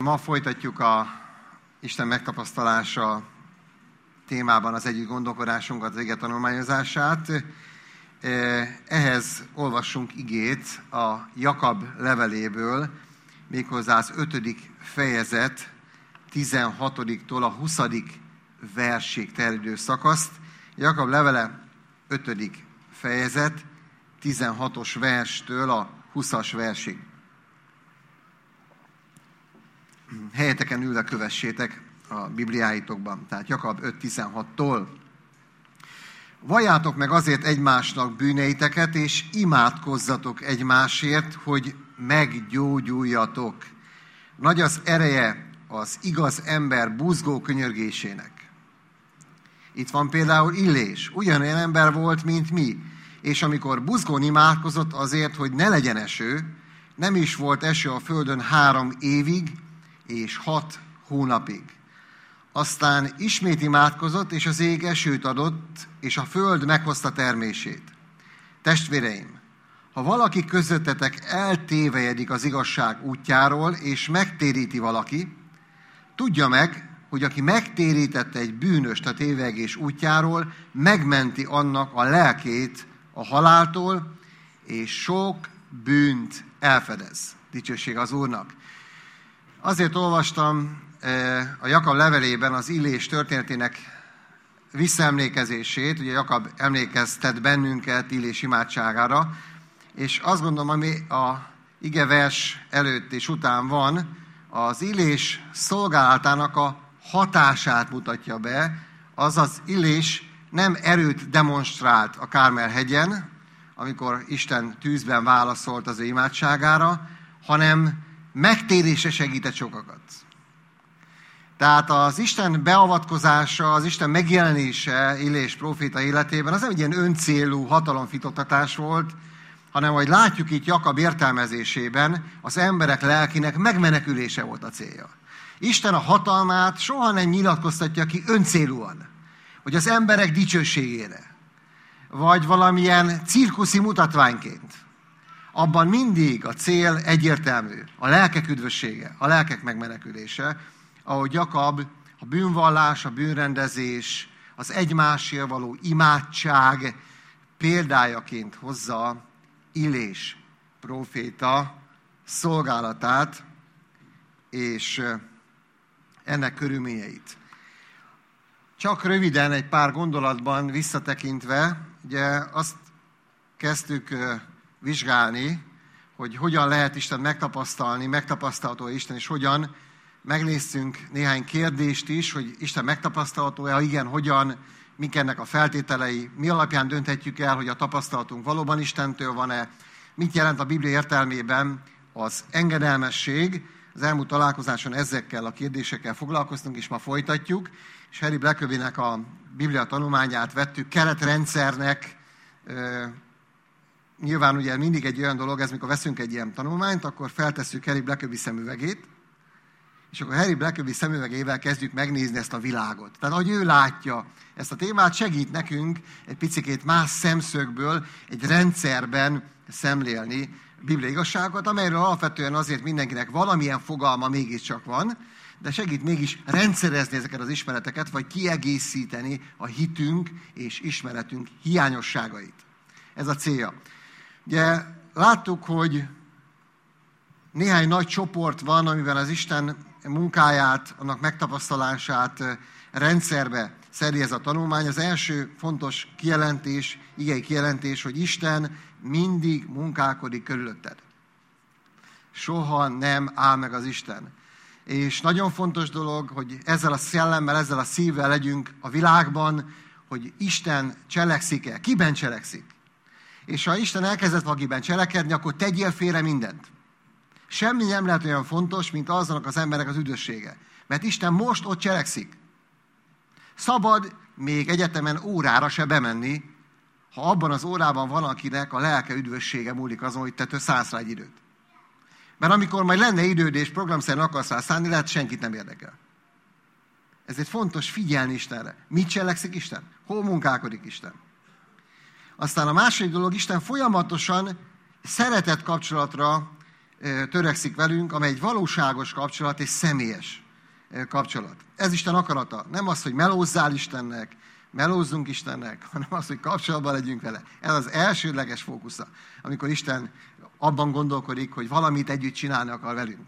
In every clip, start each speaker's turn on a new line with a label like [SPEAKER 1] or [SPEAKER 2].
[SPEAKER 1] Ma folytatjuk a Isten megtapasztalása témában az együtt gondolkodásunkat, az ige tanulmányozását. Ehhez olvassunk igét a Jakab leveléből, méghozzá az 5. fejezet 16-tól a 20. versig terjedő szakaszt. Jakab levele 5. fejezet 16-os verstől a 20-as versig. Helyeteken ülve kövessétek a Bibliáitokban, tehát Jakab 5.16-tól. Valljátok meg azért egymásnak bűneiteket, és imádkozzatok egymásért, hogy meggyógyuljatok. Nagy az ereje az igaz ember buzgó könyörgésének. Itt van például Illés, ugyanolyan ember volt, mint mi, és amikor buzgón imádkozott azért, hogy ne legyen eső, nem is volt eső a földön 3 évig, és 6 hónapig. Aztán ismét imádkozott, és az ég esőt adott, és a föld meghozta termését. Testvéreim, ha valaki közöttetek eltévejedik az igazság útjáról, és megtéríti valaki, tudja meg, hogy aki megtérítette egy bűnöst a tévegés útjáról, megmenti annak a lelkét a haláltól, és sok bűnt elfedez. Dicsőség az Úrnak! Azért olvastam a Jakab levelében az Illés történetének visszaemlékezését, ugye Jakab emlékeztet bennünket Illés imádságára, és azt gondolom, ami a igevers előtt és után van, az Illés szolgálatának a hatását mutatja be, azaz Illés nem erőt demonstrált a Kármel-hegyen, amikor Isten tűzben válaszolt az ő imádságára, hanem megtérésre segített sokakat. Tehát az Isten beavatkozása, az Isten megjelenése Illés próféta életében az nem egy ilyen öncélú hatalomfitoktatás volt, hanem ahogy látjuk itt Jakab értelmezésében, az emberek lelkének megmenekülése volt a célja. Isten a hatalmát soha nem nyilatkoztatja ki öncélúan, hogy az emberek dicsőségére, vagy valamilyen cirkuszi mutatványként. Abban mindig a cél egyértelmű, a lelkek üdvössége, a lelkek megmenekülése, ahogy Jakab a bűnvallás, a bűnrendezés, az egymásért való imádság példájaként hozza Illés próféta szolgálatát és ennek körülményeit. Csak röviden egy pár gondolatban visszatekintve, ugye azt kezdtük vizsgálni, hogy hogyan lehet Isten megtapasztalni, megtapasztalható Isten, és hogyan. Megnéztünk néhány kérdést is, hogy Isten megtapasztalható-e, ha igen, hogyan, mik ennek a feltételei, mi alapján dönthetjük el, hogy a tapasztalatunk valóban Istentől van-e, mit jelent a Biblia értelmében az engedelmesség. Az elmúlt találkozáson ezekkel a kérdésekkel foglalkoztunk, és ma folytatjuk, és Harry Blackaby-nek a Biblia tanulmányát vettük keretrendszernek. Nyilván ugye mindig egy olyan dolog, ez mikor veszünk egy ilyen tanulmányt, akkor feltesszük Harry Blackaby szemüvegét, és akkor Harry Blackaby szemüvegével kezdjük megnézni ezt a világot. Tehát ahogy ő látja ezt a témát, segít nekünk egy picikét más szemszögből, egy rendszerben szemlélni bibliai igazságokat, amelyről alapvetően azért mindenkinek valamilyen fogalma mégiscsak van, de segít mégis rendszerezni ezeket az ismereteket, vagy kiegészíteni a hitünk és ismeretünk hiányosságait. Ez a célja. Ugye láttuk, hogy néhány nagy csoport van, amiben az Isten munkáját, annak megtapasztalását rendszerbe szedi ez a tanulmány. Az első fontos kijelentés, igei kijelentés, hogy Isten mindig munkálkodik körülötted. Soha nem áll meg az Isten. És nagyon fontos dolog, hogy ezzel a szellemmel, ezzel a szívvel legyünk a világban, hogy Isten cselekszik-e, kiben cselekszik. És ha Isten elkezdett valakiben cselekedni, akkor tegyél félre mindent. Semmi nem lehet olyan fontos, mint aznak az embernek az üdvössége. Mert Isten most ott cselekszik. Szabad még egyetemen órára se bemenni, ha abban az órában van, akinek a lelke üdvössége múlik azon, hogy te szánsz rá egy időt. Mert amikor majd lenne időd és programszerűen akarsz rá szánni, lehet senkit nem érdekel. Ezért fontos figyelni Istenre. Mit cselekszik Isten? Hol munkálkodik Isten? Aztán a második dolog, Isten folyamatosan szeretett kapcsolatra törekszik velünk, amely egy valóságos kapcsolat, és személyes kapcsolat. Ez Isten akarata. Nem az, hogy melózzál Istennek, melózzunk Istennek, hanem az, hogy kapcsolatban legyünk vele. Ez az elsődleges fókusza, amikor Isten abban gondolkodik, hogy valamit együtt csinálni akar velünk.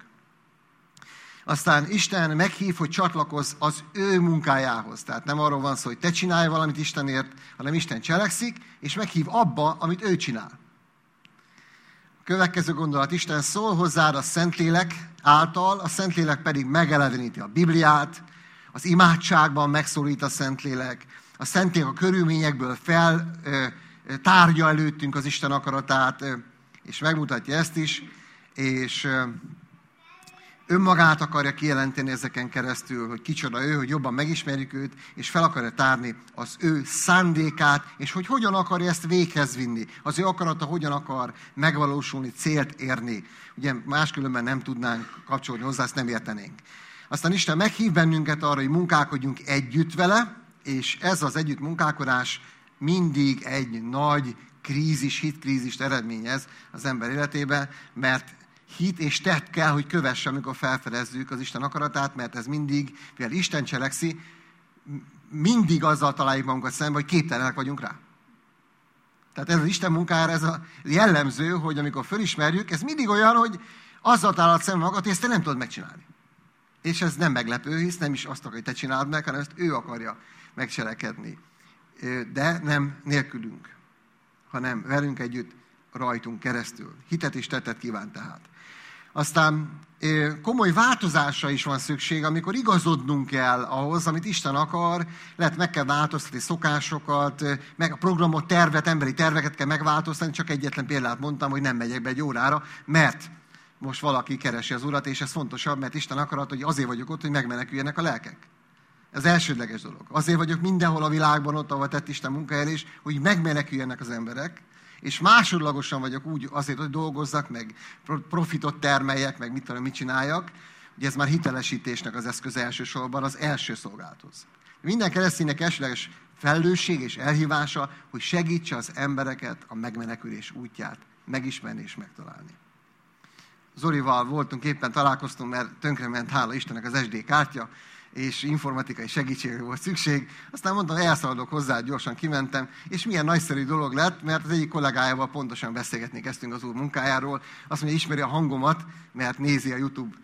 [SPEAKER 1] Aztán Isten meghív, hogy csatlakozz az ő munkájához. Tehát nem arról van szó, hogy te csinálj valamit Istenért, hanem Isten cselekszik, és meghív abba, amit ő csinál. A következő gondolat, Isten szól hozzád a Szentlélek által, a Szentlélek pedig megeleveníti a Bibliát, az imádságban megszólít a Szentlélek, a Szentlélek a körülményekből tárgya előttünk az Isten akaratát, és megmutatja ezt is, és önmagát akarja kijelenteni ezeken keresztül, hogy kicsoda ő, hogy jobban megismerjük őt, és fel akarja tárni az ő szándékát, és hogy hogyan akarja ezt véghez vinni. Az ő akarata hogyan akar megvalósulni, célt érni. Ugye máskülönben nem tudnánk kapcsolódni hozzá, ezt nem értenénk. Aztán Isten meghív bennünket arra, hogy munkálkodjunk együtt vele, és ez az együtt munkálkodás mindig egy nagy krízis, hitkrízist eredményez az ember életében, mert hit és tett kell, hogy kövesse, amikor felfedezzük az Isten akaratát, mert ez mindig, mivel Isten cselekszi, mindig azzal találjuk magunkat szemben, hogy képtelenek vagyunk rá. Tehát ez az Isten munkájára, ez a jellemző, hogy amikor fölismerjük, ez mindig olyan, hogy azzal találod szemben magad, hogy ezt te nem tudod megcsinálni. És ez nem meglepő, hisz nem is azt akarja, hogy te csináld meg, hanem ezt ő akarja megcselekedni. De nem nélkülünk, hanem velünk együtt, rajtunk keresztül. Hitet és tettet kíván tehát. Aztán komoly változásra is van szükség, amikor igazodnunk kell ahhoz, amit Isten akar, lehet meg kell változtatni szokásokat, meg a programot, tervet, emberi terveket kell megváltoztatni, csak egyetlen példát mondtam, hogy nem megyek be egy órára, mert most valaki keresi az Urat, és ez fontosabb, mert Isten akarat, hogy azért vagyok ott, hogy megmeneküljenek a lelkek. Ez elsődleges dolog. Azért vagyok mindenhol a világban ott, ahol tett Isten munkájára is, hogy megmeneküljenek az emberek, és másodlagosan vagyok úgy azért, hogy dolgozzak, meg profitot termeljek, meg mit csináljak. Ugye ez már hitelesítésnek az eszköze elsősorban az első szolgálathoz. Minden kereszténynek elsődleges felelősség és elhívása, hogy segítse az embereket a megmenekülés útját megismerni és megtalálni. Zolival voltunk, éppen találkoztunk, mert tönkrement, hála Istennek, az SD kártya, és informatikai segítségre volt szükség. Aztán mondtam, elszaladok hozzá, gyorsan kimentem, és milyen nagyszerű dolog lett, mert az egyik kollégájával pontosan beszélgetni kezdtünk az Úr munkájáról. Azt mondja, ismeri a hangomat, mert nézi a YouTube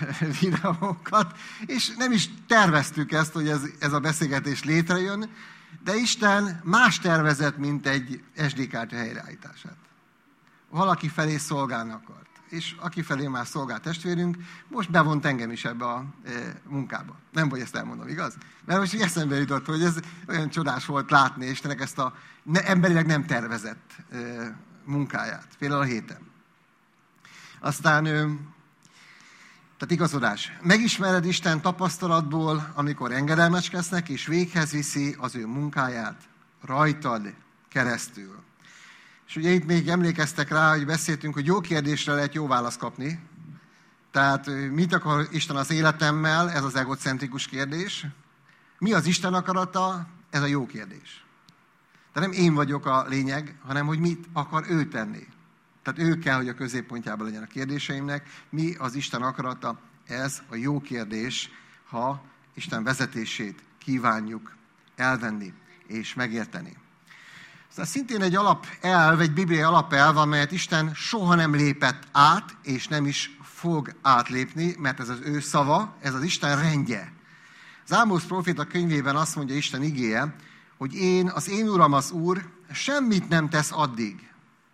[SPEAKER 1] videókat, és nem is terveztük ezt, hogy ez a beszélgetés létrejön, de Isten más tervezett, mint egy SD kártya helyreállítását. Valaki felé szolgálni akart. És aki felé már szolgál testvérünk, most bevont engem is ebbe a munkába. Nem vagy ezt elmondom, igaz? Mert most így eszembe jutott, hogy ez olyan csodás volt látni Istennek ezt a emberileg nem tervezett munkáját. Például a héten. Aztán, tehát igazodás. Megismered Isten tapasztalatból, amikor engedelmeskednek, és véghez viszi az ő munkáját rajtad keresztül. És ugye itt még emlékeztek rá, hogy beszéltünk, hogy jó kérdésre lehet jó választ kapni. Tehát mit akar Isten az életemmel? Ez az egocentrikus kérdés. Mi az Isten akarata? Ez a jó kérdés. Tehát nem én vagyok a lényeg, hanem hogy mit akar ő tenni. Tehát ő kell, hogy a középpontjában legyen a kérdéseimnek. Mi az Isten akarata? Ez a jó kérdés, ha Isten vezetését kívánjuk elvenni és megérteni. Aztán szintén egy alapelv, egy bibliai alapelv, amelyet Isten soha nem lépett át, és nem is fog átlépni, mert ez az ő szava, ez az Isten rendje. Az Ámosz próféta könyvében azt mondja Isten igéje, hogy az én Uram az Úr semmit nem tesz addig,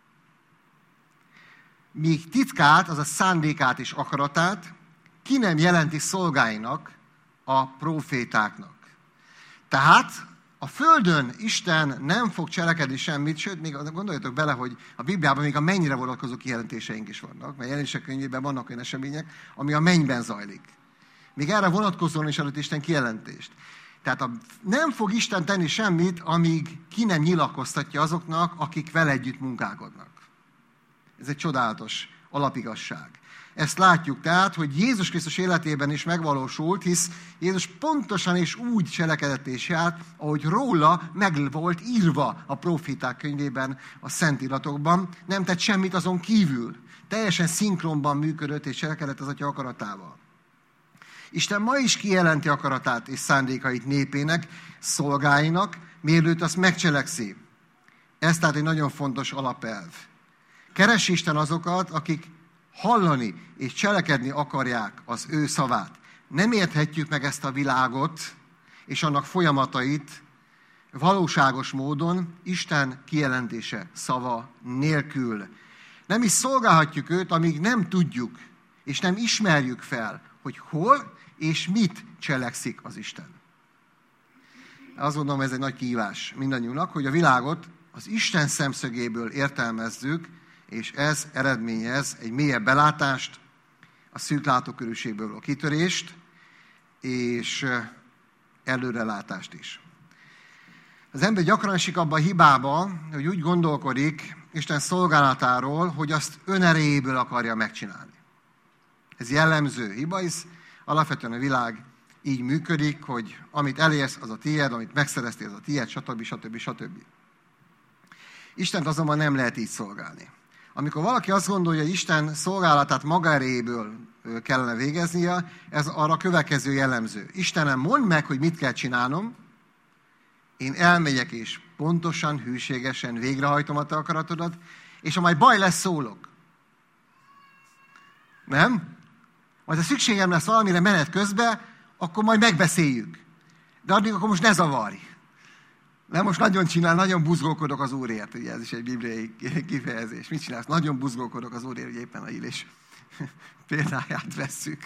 [SPEAKER 1] míg titkát, azaz szándékát és akaratát ki nem jelenti szolgáinak, a prófétáknak. Tehát a földön Isten nem fog cselekedni semmit, sőt, még gondoljatok bele, hogy a Bibliában még a mennyre vonatkozó kijelentéseink is vannak, mert Jelenések könyvében vannak olyan események, ami a mennyben zajlik. Még erre vonatkozóan is adott Isten kijelentést. Tehát nem fog Isten tenni semmit, amíg ki nem nyilatkoztatja azoknak, akik vele együtt munkálkodnak. Ez egy csodálatos alapigasság. Ezt látjuk tehát, hogy Jézus Krisztus életében is megvalósult, hisz Jézus pontosan és úgy cselekedett és járt, ahogy róla meg volt írva a próféták könyvében, a Szentíratokban. Nem tett semmit azon kívül. teljesen szinkronban működött és cselekedett az Atya akaratával. Isten ma is kijelenti akaratát és szándékait népének, szolgáinak, mielőtt azt megcselekszi. Ez tehát egy nagyon fontos alapelv. Keresi Isten azokat, akik hallani és cselekedni akarják az ő szavát. Nem érthetjük meg ezt a világot és annak folyamatait valóságos módon Isten kijelentése szava nélkül. Nem is szolgálhatjuk őt, amíg nem tudjuk és nem ismerjük fel, hogy hol és mit cselekszik az Isten. Azt gondolom, ez egy nagy kihívás mindannyiunknak, hogy a világot az Isten szemszögéből értelmezzük, és ez eredményez egy mélyebb belátást, a szűk látókörűségből a kitörést, és előrelátást is. Az ember gyakran esik abba a hibába, hogy úgy gondolkodik Isten szolgálatáról, hogy azt önerejéből akarja megcsinálni. Ez jellemző hiba, hisz alapvetően a világ így működik, hogy amit elérsz, az a tiéd, amit megszereztél, az a tiéd, stb. Istent azonban nem lehet így szolgálni. Amikor valaki azt gondolja, hogy Isten szolgálatát maga erejéből kellene végeznie, ez arra következő jellemző. Istenem, mondd meg, hogy mit kell csinálnom, én elmegyek és pontosan, hűségesen végrehajtom a te akaratodat, és ha majd baj lesz, szólok. Nem? Majd ha szükségem lesz valamire menet közben, akkor majd megbeszéljük. De addig akkor most ne zavarj. Nem, most nagyon buzgolkodok az Úrért. Ugye ez is egy bibliai kifejezés. Mit csinálsz? Nagyon buzgolkodok az Úrért, hogy éppen a illés példáját vesszük.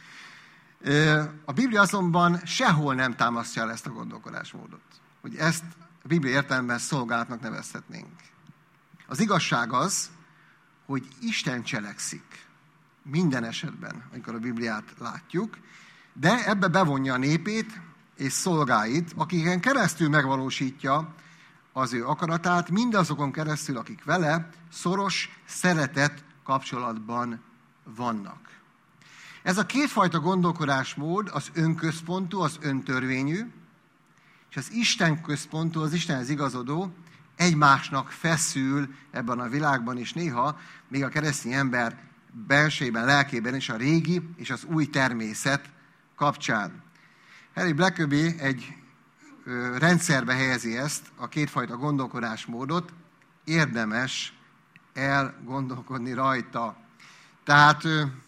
[SPEAKER 1] A Biblia azonban sehol nem támasztja el ezt a gondolkodásmódot. Hogy ezt a Biblia értelemben szolgálatnak nevezhetnénk. Az igazság az, hogy Isten cselekszik minden esetben, amikor a Bibliát látjuk, de ebbe bevonja a népét és szolgáit, akiken keresztül megvalósítja az ő akaratát, mindazokon keresztül, akik vele szoros, szeretett kapcsolatban vannak. Ez a kétfajta gondolkodásmód, az önközpontú, az öntörvényű, és az Isten központú, az Istenhez igazodó, egymásnak feszül ebben a világban, és néha még a keresztény ember belsejében, lelkében is a régi és az új természet kapcsán. Harry Blackaby egy rendszerbe helyezi ezt, a kétfajta gondolkodásmódot, érdemes elgondolkodni rajta. Tehát,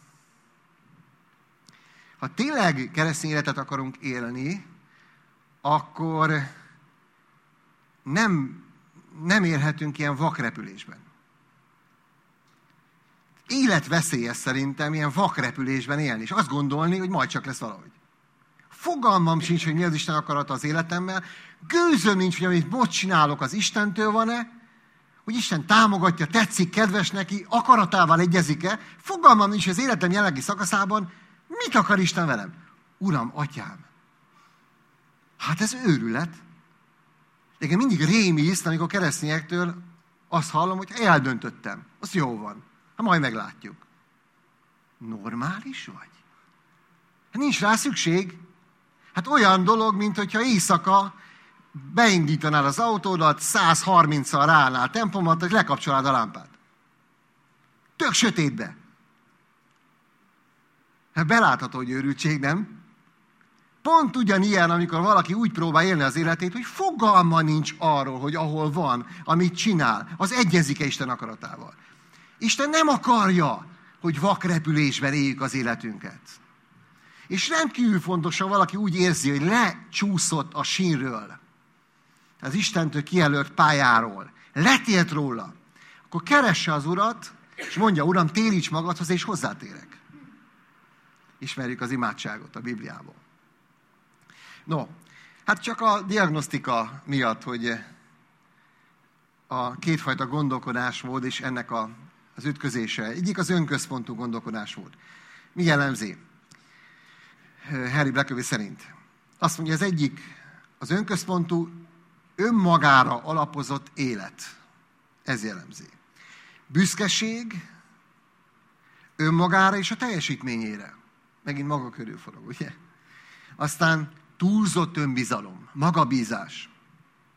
[SPEAKER 1] ha tényleg keresztény életet akarunk élni, akkor nem élhetünk ilyen vakrepülésben. Életveszélyes szerintem ilyen vakrepülésben élni, és azt gondolni, hogy majd csak lesz valahogy. Fogalmam sincs, hogy mi az Isten akarata az életemmel, gőzöm nincs, hogy amit most csinálok, az Istentől van-e, hogy Isten támogatja, tetszik, kedves neki, akaratával egyezik-e. Fogalmam nincs, hogy az életem jelenlegi szakaszában mit akar Isten velem. Uram, atyám, hát ez őrület. Nekem mindig rémízt, amikor keresztényektől azt hallom, hogy eldöntöttem. Az jó van. Hát majd meglátjuk. Normális vagy? Hát nincs rá szükség. Hát olyan dolog, mint hogyha éjszaka beindítanál az autódat, 130-al ráállnál tempomat, hogy lekapcsolnád a lámpát. Tök sötétbe. Hát belátható, hogy őrültség, nem? Pont ugyanilyen, amikor valaki úgy próbál élni az életét, hogy fogalma nincs arról, hogy ahol van, amit csinál, az egyezik-e Isten akaratával. Isten nem akarja, hogy vakrepülésben éljük az életünket. És rendkívül fontos, ha valaki úgy érzi, hogy lecsúszott a sínről, az Istentől kijelölt pályáról, letért róla, akkor keresse az Urat, és mondja, Uram, téríts magadhoz, és hozzátérek. Ismerjük az imádságot a Bibliából. No, hát csak a diagnosztika miatt, hogy a kétfajta gondolkodásmód és ennek az ütközése. Egyik az önközpontú gondolkodásmód. Mi jellemzi? Harry Blackaby szerint. Azt mondja, az egyik az önközpontú, önmagára alapozott élet. Ez jellemzi. Büszkeség önmagára és a teljesítményére. Megint maga körül forog, ugye? Aztán túlzott önbizalom, magabízás.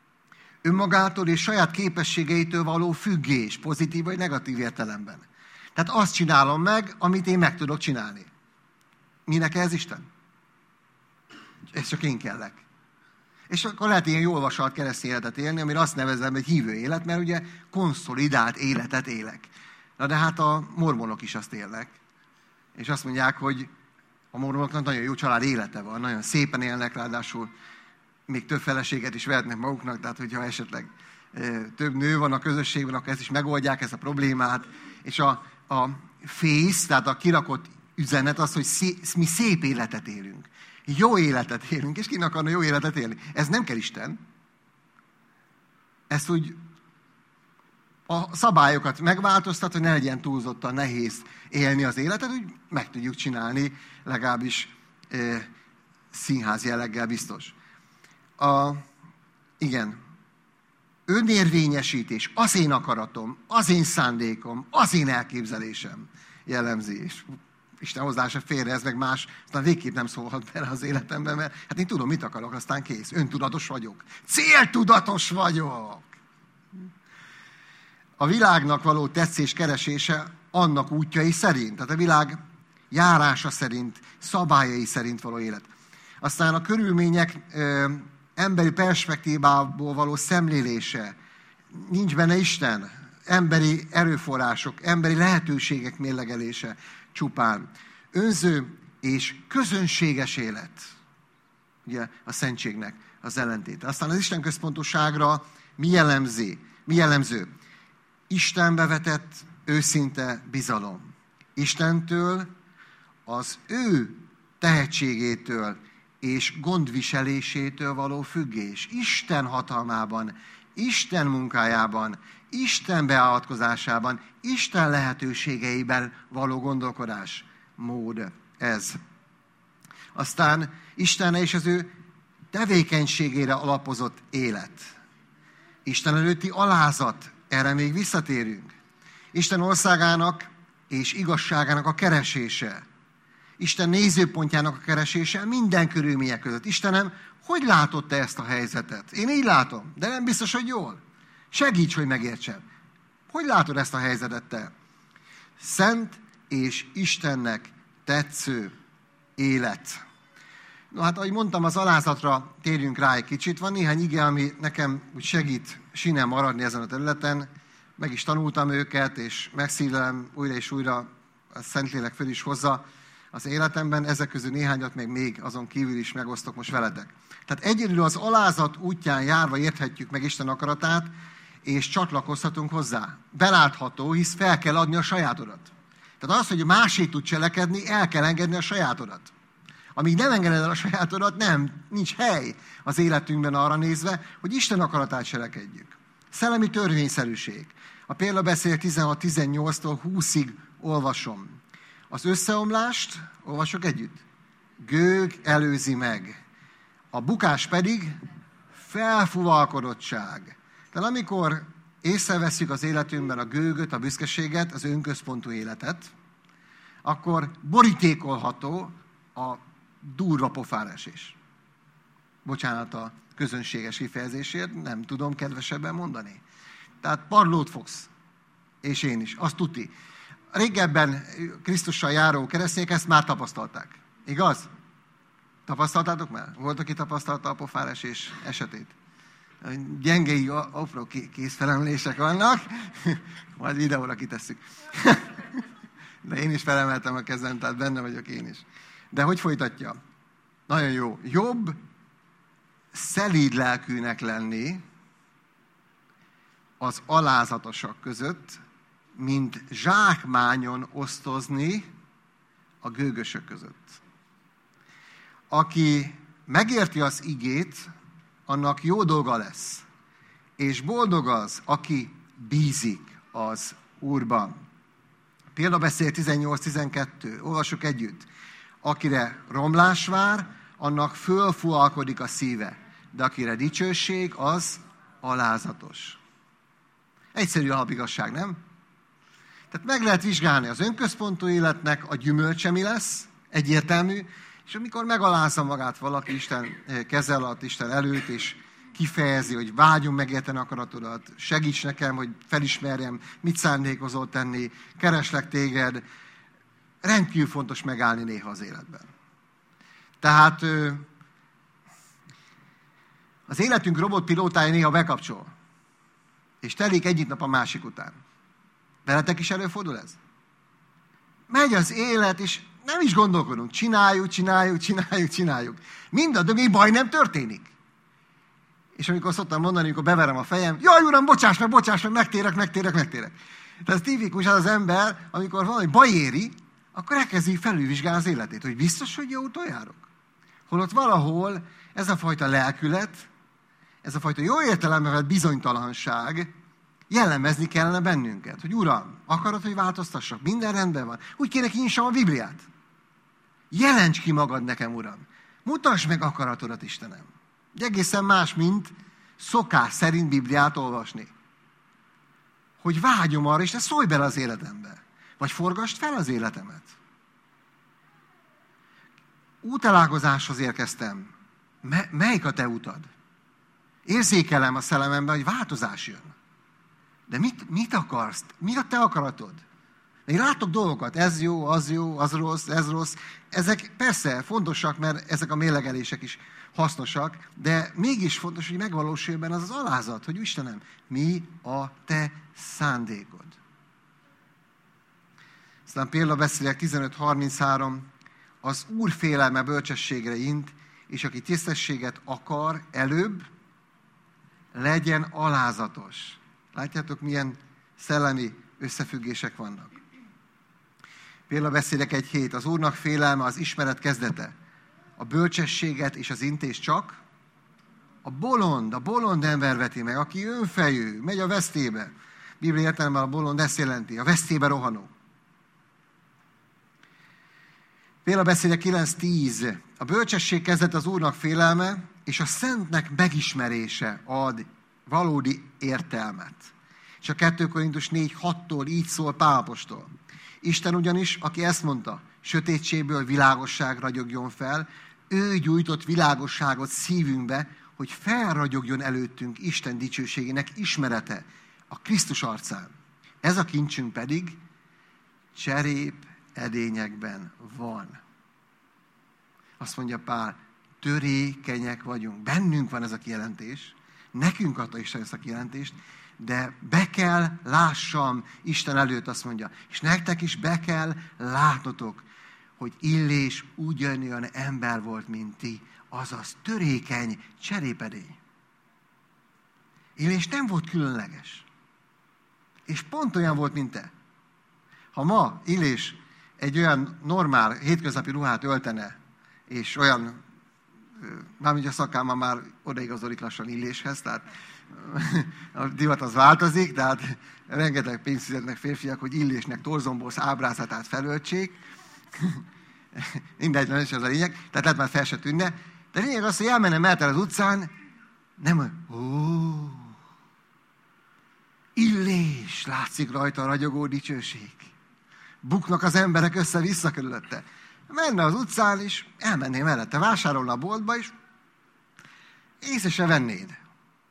[SPEAKER 1] Önmagától és saját képességeitől való függés, pozitív vagy negatív értelemben. Tehát azt csinálom meg, amit én meg tudok csinálni. Minek ez Isten? Ez csak én kellek. És akkor lehet ilyen jó olvasalt keresztény életet élni, amire azt nevezem, hogy hívő élet, mert ugye konszolidált életet élek. Na de hát a mormonok is azt élnek. És azt mondják, hogy a mormonoknak nagyon jó család élete van, nagyon szépen élnek, ráadásul még több feleséget is vehetnek maguknak, tehát hogyha esetleg több nő van a közösségben, akkor ezt is megoldják, ezt a problémát. És a fész, tehát a kirakott üzenet az, hogy mi szép életet élünk. Jó életet élünk, és ki akarna jó életet élni? Ez nem kell Isten. Ezt úgy a szabályokat megváltoztat, hogy ne legyen túlzottan nehéz élni az életet, úgy meg tudjuk csinálni, legalábbis színház jelleggel biztos. Igen. Önérvényesítés, az én akaratom, az én szándékom, az én elképzelésem jellemzi. És Isten hozzása félre, ez meg más, aztán végképp nem szólhat bele az életemben, mert hát én tudom, mit akarok, aztán kész. Öntudatos vagyok. Céltudatos vagyok. A világnak való tetszés keresése annak útjai szerint, tehát a világ járása szerint, szabályai szerint való élet. Aztán a körülmények emberi perspektívából való szemlélése, nincs benne Isten, emberi erőforrások, emberi lehetőségek mérlegelése csupán. Önző és közönséges élet, ugye a szentségnek az ellentéte. Aztán az Isten központúságra mi jellemző? Istenbe vetett őszinte bizalom. Istentől, az ő tehetségétől és gondviselésétől való függés. Isten hatalmában, Isten munkájában, Isten beavatkozásában, Isten lehetőségeiben való gondolkodás mód ez. Aztán Istenre és az ő tevékenységére alapozott élet. Isten előtti alázat, erre még visszatérünk. Isten országának és igazságának a keresése. Isten nézőpontjának a keresése minden körülmények között. Istenem, hogy látod te ezt a helyzetet? Én így látom, de nem biztos, hogy jól. Segíts, hogy megértsem. Hogy látod ezt a helyzetet te? Szent és Istennek tetsző élet. No hát, ahogy mondtam, az alázatra térjünk rá egy kicsit. Van néhány ige, ami nekem úgy segít sinem maradni ezen a területen. Meg is tanultam őket, és megszívlelem újra és újra, a Szentlélek föl is hozza az életemben. Ezek közül néhányat még azon kívül is megosztok most veletek. Tehát egyedül az alázat útján járva érthetjük meg Isten akaratát, és csatlakozhatunk hozzá. Belátható, hisz fel kell adni a sajátodat. Tehát az, hogy másé tud cselekedni, el kell engedni a sajátodat. Amíg nem engeded el a sajátodat, nincs hely az életünkben arra nézve, hogy Isten akaratát cselekedjük. Szellemi törvényszerűség. A példabeszél 16-18-tól 20-ig olvasom. Az összeomlást, olvasok együtt, gőg előzi meg. A bukás pedig felfuvalkodottság. Tehát amikor észreveszünk az életünkben a gőgöt, a büszkeséget, az önközpontú életet, akkor borítékolható a durva pofáresés. Bocsánat a közönséges kifejezésért, nem tudom kedvesebben mondani. Tehát padlót fogsz, és én is, azt tuti. Régebben Krisztussal járó keresztények ezt már tapasztalták. Igaz? Tapasztaltátok már? Volt, aki tapasztalta a pofáresés esetét? Gyengei, apró kézfelemlések vannak, majd videóra kitesszük. De én is felemeltem a kezem, tehát benne vagyok én is. De hogy folytatja? Nagyon jó. Jobb szelíd lelkűnek lenni az alázatosak között, mint zsákmányon osztozni a gőgösök között. Aki megérti az igét, annak jó dolga lesz. És boldog az, aki bízik az Úrban. Példabeszél 18-12. Olvassuk együtt. Akire romlás vár, annak fölfualkodik a szíve. De akire dicsőség, az alázatos. Egyszerű alapigazság, nem? Tehát meg lehet vizsgálni az önközpontú életnek a gyümölcse mi lesz, egyértelmű, és amikor megalázza magát valaki Isten keze alatt, Isten előtt, és kifejezi, hogy vágyom megérteni akaratodat, segíts nekem, hogy felismerjem, mit szándékozol tenni, kereslek téged. Rendkívül fontos megállni néha az életben. Tehát az életünk robotpilótája néha bekapcsol, és telik egyik nap a másik után. Veletek is előfordul ez? Megy az élet, és nem is gondolkodunk. Csináljuk. Mindaddig még baj nem történik. És amikor szoktam mondani, amikor beverem a fejem, jaj, uram, bocsáss meg, megtérek. Tehát ez tipikus az ember, amikor valami baj éri, akkor elkezdi felülvizsgálni az életét, hogy biztos, hogy jó úton járok. Holott valahol ez a fajta lelkület, ez a fajta jó értelemben vett bizonytalanság jellemezni kellene bennünket. Hogy Uram, akarod, hogy változtassak? Minden rendben van. Úgy kéne kinyissam a Bibliát. Jelents ki magad nekem, Uram. Mutasd meg akaratodat, Istenem. Egészen más, mint szokás szerint Bibliát olvasni. Hogy vágyom arra, és te szólj bele az életembe. Vagy forgasd fel az életemet. Útalálkozáshoz érkeztem. Melyik a te utad? Érzékelem a szellememben, hogy változás jön. De mit akarsz? Mi a te akaratod? Én látok dolgokat, ez jó, az rossz, ez rossz. Ezek persze fontosak, mert ezek a mérlegelések is hasznosak, de mégis fontos, hogy megvalósuljon benne az alázat, hogy Istenem, mi a te szándékod? Aztán példabeszédek 15:33, az Úr félelme bölcsességre int, és aki tisztességet akar, előbb legyen alázatos. Látjátok, milyen szellemi összefüggések vannak. Példabeszédek 1:7, az Úrnak félelme az ismeret kezdete. A bölcsességet és az intés csak a bolond ember veti meg, aki önfejű, megy a vesztébe. Biblia értelemben a bolond ezt jelenti, a vesztébe rohanó. Példabeszédek 9:10, a bölcsesség kezdete az Úrnak félelme, és a szentnek megismerése ad valódi értelmet. És a 2 Korintus 4:6-tól így szól Pál apostol. Isten ugyanis, aki ezt mondta, sötétségből világosság ragyogjon fel, ő gyújtott világosságot szívünkbe, hogy felragyogjon előttünk Isten dicsőségének ismerete a Krisztus arcán. Ez a kincsünk pedig cserép edényekben van. Azt mondja Pál, törékenyek vagyunk. Bennünk van ez a kijelentés. Nekünk adta Isten ezt a kijelentést, de be kell lássam Isten előtt, azt mondja. És nektek is be kell látnotok, hogy Illés ugyanolyan ember volt, mint ti, azaz törékeny cserépedény. Illés nem volt különleges. És pont olyan volt, mint te. Ha ma Illés egy olyan normál, hétköznapi ruhát öltene, és olyan, mármint a szakáma már odaigazodik lassan Illéshez, tehát a divat az változik, tehát rengeteg pénzt fizetnek férfiak, hogy Illésnek Torzombosz ábrázatát felöltsék. Mindegy, nem is az a lényeg, tehát lehet már fel se tűnne. De a lényeg az, hogy elmenem el az utcán, nem, Illés, látszik rajta a ragyogó dicsőség. Buknak az emberek össze-vissza körülötte. Menne az utcán, és elmenném mellette, vásárolna a boltba, és észre se vennéd.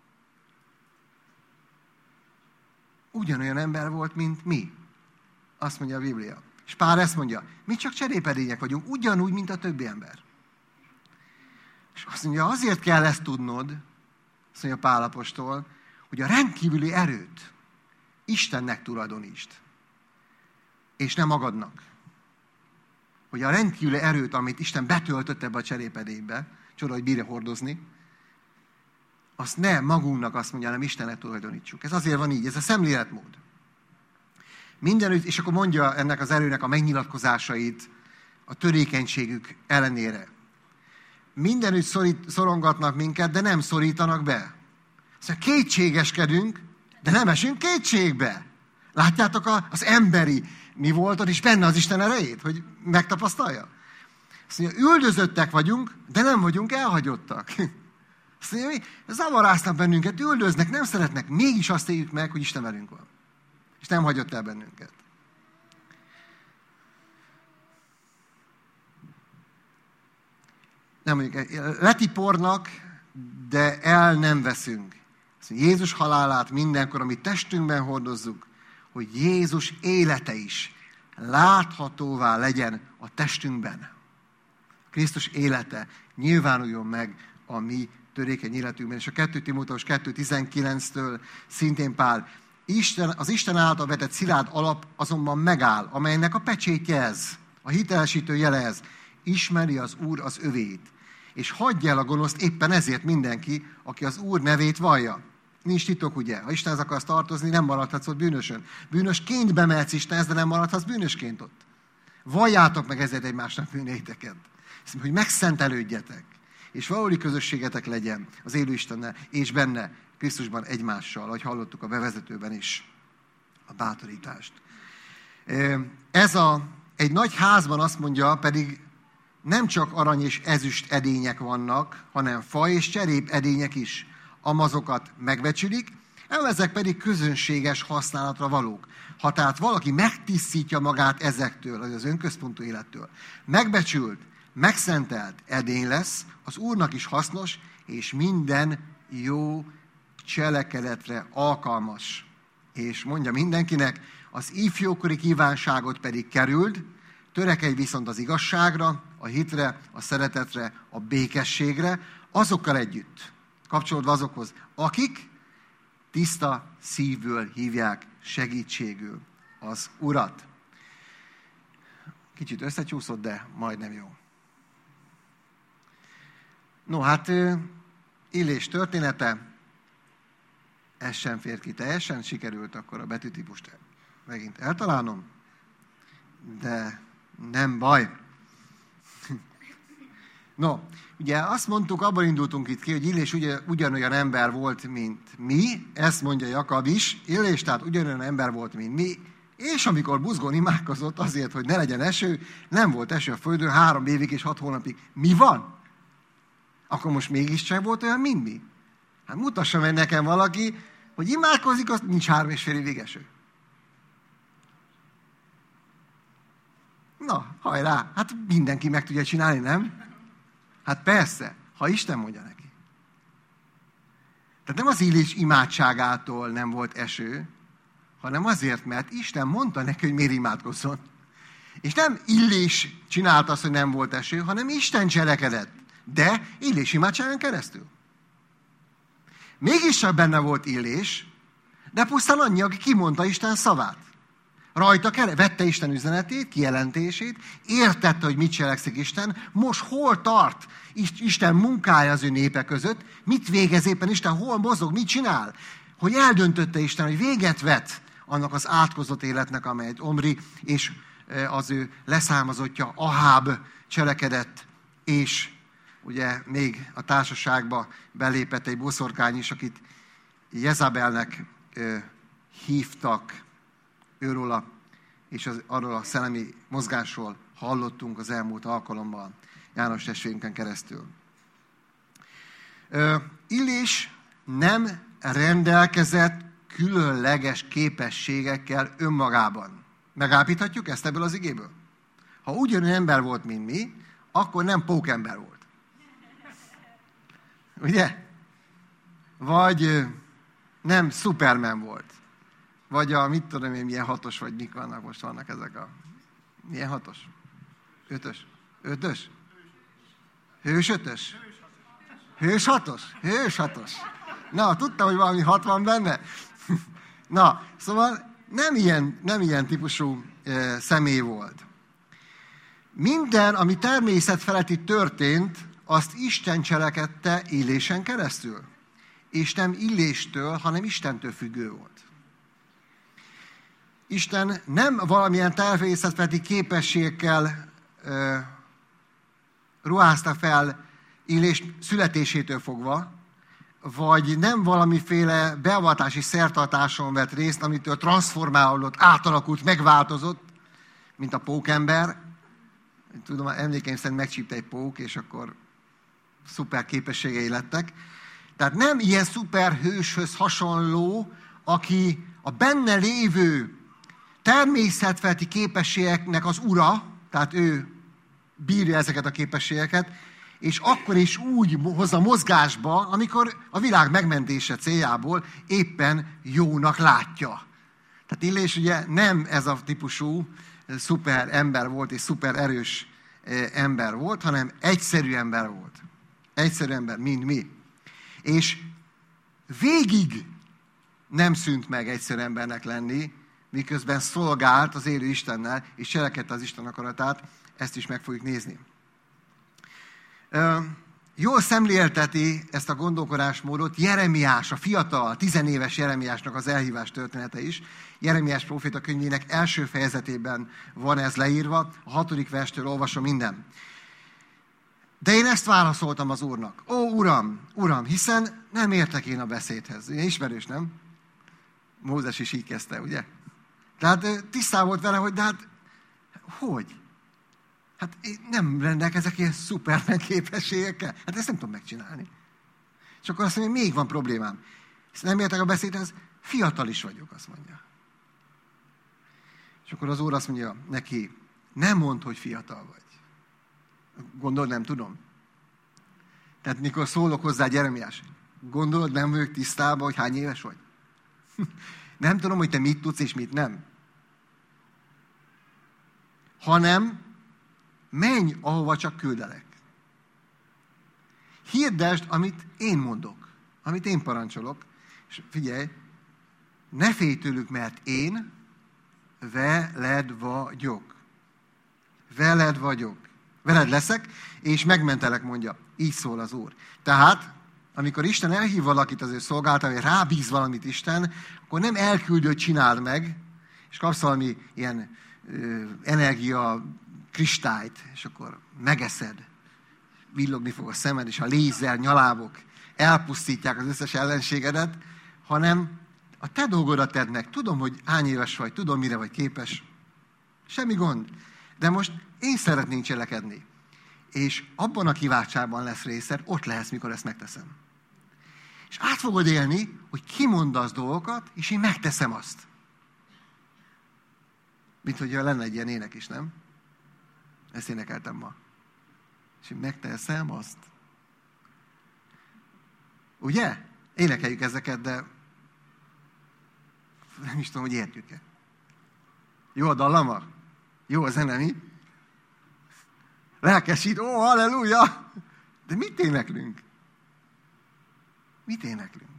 [SPEAKER 1] Ugyanolyan ember volt, mint mi. Azt mondja a Biblia. És Pál ezt mondja, mi csak cserépedények vagyunk, ugyanúgy, mint a többi ember. És azt mondja, azért kell ezt tudnod, azt mondja Pál apostol, hogy a rendkívüli erőt Istennek tulajdonítsd, és nem magadnak. Hogy a rendkívüli erőt, amit Isten betöltött ebbe a cserépedénybe, csoda, hogy bírja hordozni, azt ne magunknak, azt mondja, hanem Istennek tulajdonítsuk. Ez azért van így, ez a szemléletmód. Mindenütt, és akkor mondja ennek az erőnek a megnyilatkozásait a törékenységük ellenére. Mindenütt szorongatnak minket, de nem szorítanak be. Szóval kétségeskedünk, de nem esünk kétségbe. Látjátok az emberi mi voltad, és benne az Isten erejét, hogy megtapasztalja? Azt mondja, üldözöttek vagyunk, de nem vagyunk elhagyottak. Azt mondja, mi zavaráznak bennünket, üldöznek, nem szeretnek, mégis azt éljük meg, hogy Isten velünk van. És nem hagyott el bennünket. Nem mondjuk, letipornak, de el nem veszünk. Jézus halálát mindenkor, amit testünkben hordozzuk, hogy Jézus élete is láthatóvá legyen a testünkben. Krisztus élete nyilvánuljon meg a mi törékeny életünkben. És a 2 Timóteus 2.19-től szintén Pál, az Isten által vetett szilárd alap azonban megáll, amelynek a pecsétje ez, a hitelesítő jele ez. Ismeri az Úr az övét, és hagyja el a gonoszt éppen ezért mindenki, aki az Úr nevét vallja. Nincs titok, ugye? Ha Istenhez akarsz tartozni, nem maradhatsz ott bűnösön. Bűnösként bemehetsz Istenhez, de nem maradhatsz bűnösként ott. Valljátok meg ezért egymásnak bűneiteket. Hogy megszentelődjetek, és valódi közösségetek legyen az élő Istennel, és benne, Krisztusban egymással, ahogy hallottuk a bevezetőben is, a bátorítást. Egy nagy házban azt mondja, pedig nem csak arany és ezüst edények vannak, hanem fa és cserép edények is. Amazokat megbecsülik, ezek pedig közönséges használatra valók. Ha tehát valaki megtisztítja magát ezektől, az önközpontú élettől, megbecsült, megszentelt edény lesz, az Úrnak is hasznos, és minden jó cselekedetre alkalmas. És mondja mindenkinek, az ifjókori kívánságot pedig kerüld, törekedj viszont az igazságra, a hitre, a szeretetre, a békességre, azokkal együtt, kapcsolódva azokhoz, akik tiszta szívből hívják segítségül az Urat. Kicsit összecsúszott, de majdnem jó. No, hát Illés története, ez sem fér ki teljesen, sikerült akkor a betűtípust megint eltalálnom, de nem baj. No, ugye azt mondtuk, abban indultunk itt ki, hogy Illés ugyanolyan ember volt, mint mi, ezt mondja Jakab is, Illés tehát ugyanolyan ember volt, mint mi, és amikor buzgón imádkozott azért, hogy ne legyen eső, nem volt eső a földön 3 évig és 6 hónapig. Mi van? Akkor most mégiscsak volt olyan, mint mi? Hát mutassa meg nekem valaki, hogy imádkozik, az nincs 3,5 évig eső. Na, hajrá, hát mindenki meg tudja csinálni, nem? Hát persze, ha Isten mondja neki. Tehát nem az Illés imádságától nem volt eső, hanem azért, mert Isten mondta neki, hogy miért imádkozzon. És nem Illés csinálta azt, hogy nem volt eső, hanem Isten cselekedett. De Illés imádságán keresztül. Mégis csak benne volt Illés, de pusztán annyi, aki kimondta Isten szavát. Rajta vette Isten üzenetét, kijelentését, értette, hogy mit cselekszik Isten, most hol tart Isten munkája az ő népe között, mit végez éppen Isten, hol mozog, mit csinál, hogy eldöntötte Isten, hogy véget vet annak az átkozott életnek, amelyet Omri és az ő leszármazottja Aháb cselekedett, és ugye még a társaságba belépett egy boszorkány is, akit Jezabelnek hívtak, őróla, és arról a szellemi mozgásról hallottunk az elmúlt alkalommal János testvérünkön keresztül. Illés nem rendelkezett különleges képességekkel önmagában. Megállapíthatjuk ezt ebből az igéből? Ha ugyanolyan ember volt, mint mi, akkor nem pókember volt. Ugye? Vagy nem Superman volt. Vagy mit tudom én, milyen 6-os, vagy mik vannak, most vannak ezek a... Milyen 6-os? 5-ös? 5-ös? Hős 5-ös? Hős 6-os? Hős 6-os. Na, tudtam, hogy valami 6 van benne. Na, szóval nem ilyen típusú személy volt. Minden, ami természet feletti történt, azt Isten cselekedte Illésen keresztül. És nem Illéstől, hanem Istentől függő volt. Isten nem valamilyen természetfeletti képességekkel ruházta fel Illést születésétől fogva, vagy nem valamiféle beavatási szertartáson vett részt, amitől transformálódott, átalakult, megváltozott, mint a pókember. Tudom, emlékeim szerint megcsípte egy pók, és akkor szuper képességei lettek. Tehát nem ilyen szuperhőshöz hasonló, aki a benne lévő természetfeletti képességeknek az ura, tehát ő bírja ezeket a képességeket, és akkor is úgy hozza mozgásba, amikor a világ megmentése céljából éppen jónak látja. Tehát Illés ugye nem ez a típusú szuper ember volt, és szuper erős ember volt, hanem egyszerű ember volt. Egyszerű ember, mint mi. És végig nem szűnt meg egyszerű embernek lenni, miközben szolgált az élő Istennel, és cselekedte az Isten akaratát, ezt is meg fogjuk nézni. Jól szemlélteti ezt a gondolkodásmódot Jeremiás, a fiatal, 10 éves Jeremiásnak az elhívás története is. Jeremiás próféta könyvének első fejezetében van ez leírva, a 6. verstől olvasom minden. De én ezt válaszoltam az Úrnak. Ó, Uram, hiszen nem értek én a beszédhez. Ugye ismerős, nem? Mózes is így kezdte, ugye? Tehát tisztában volt vele, hogy de hát, hogy? Hát én nem rendelkezek ilyen szupermen képességekkel. Hát ezt nem tudom megcsinálni. És akkor azt mondja, még van problémám. Ezt nem értek a beszédhez, fiatal is vagyok, azt mondja. És akkor az Úr azt mondja neki, nem mondd, hogy fiatal vagy. Gondolod, nem tudom. Tehát mikor szólok hozzá, Jeremiás, gondolod, nem vagyok tisztában, hogy hány éves vagy? Nem tudom, hogy te mit tudsz és mit nem. Hanem menj, ahova csak küldelek. Hirdesd, amit én mondok, amit én parancsolok, és figyelj, ne félj tőlük, mert én veled vagyok. Veled vagyok. Veled leszek, és megmentelek, mondja. Így szól az Úr. Tehát, amikor Isten elhív valakit az ő szolgálata, vagy rábíz valamit Isten, akkor nem elküldő, hogy csináld meg, és kapsz valami ilyen energia kristályt, és akkor megeszed. Villogni fog a szemed, és a lézer, nyalábok elpusztítják az összes ellenségedet, hanem a te dolgodat tedd meg. Tudom, hogy hány éves vagy, tudom, mire vagy képes. Semmi gond. De most én szeretnék cselekedni. És abban a kiváltságban lesz részed, ott lehetsz, mikor ezt megteszem. És át fogod élni, hogy kimondasz dolgokat, és én megteszem azt. Mint hogy lenne egy ilyen ének is, nem? Ezt énekeltem ma. És én megteszem azt. Ugye? Énekeljük ezeket, de nem is tudom, hogy értjük-e. Jó a dallama? Jó a zene, mi? Lelkesít, ó, halleluja! De mit éneklünk? Mit éneklünk?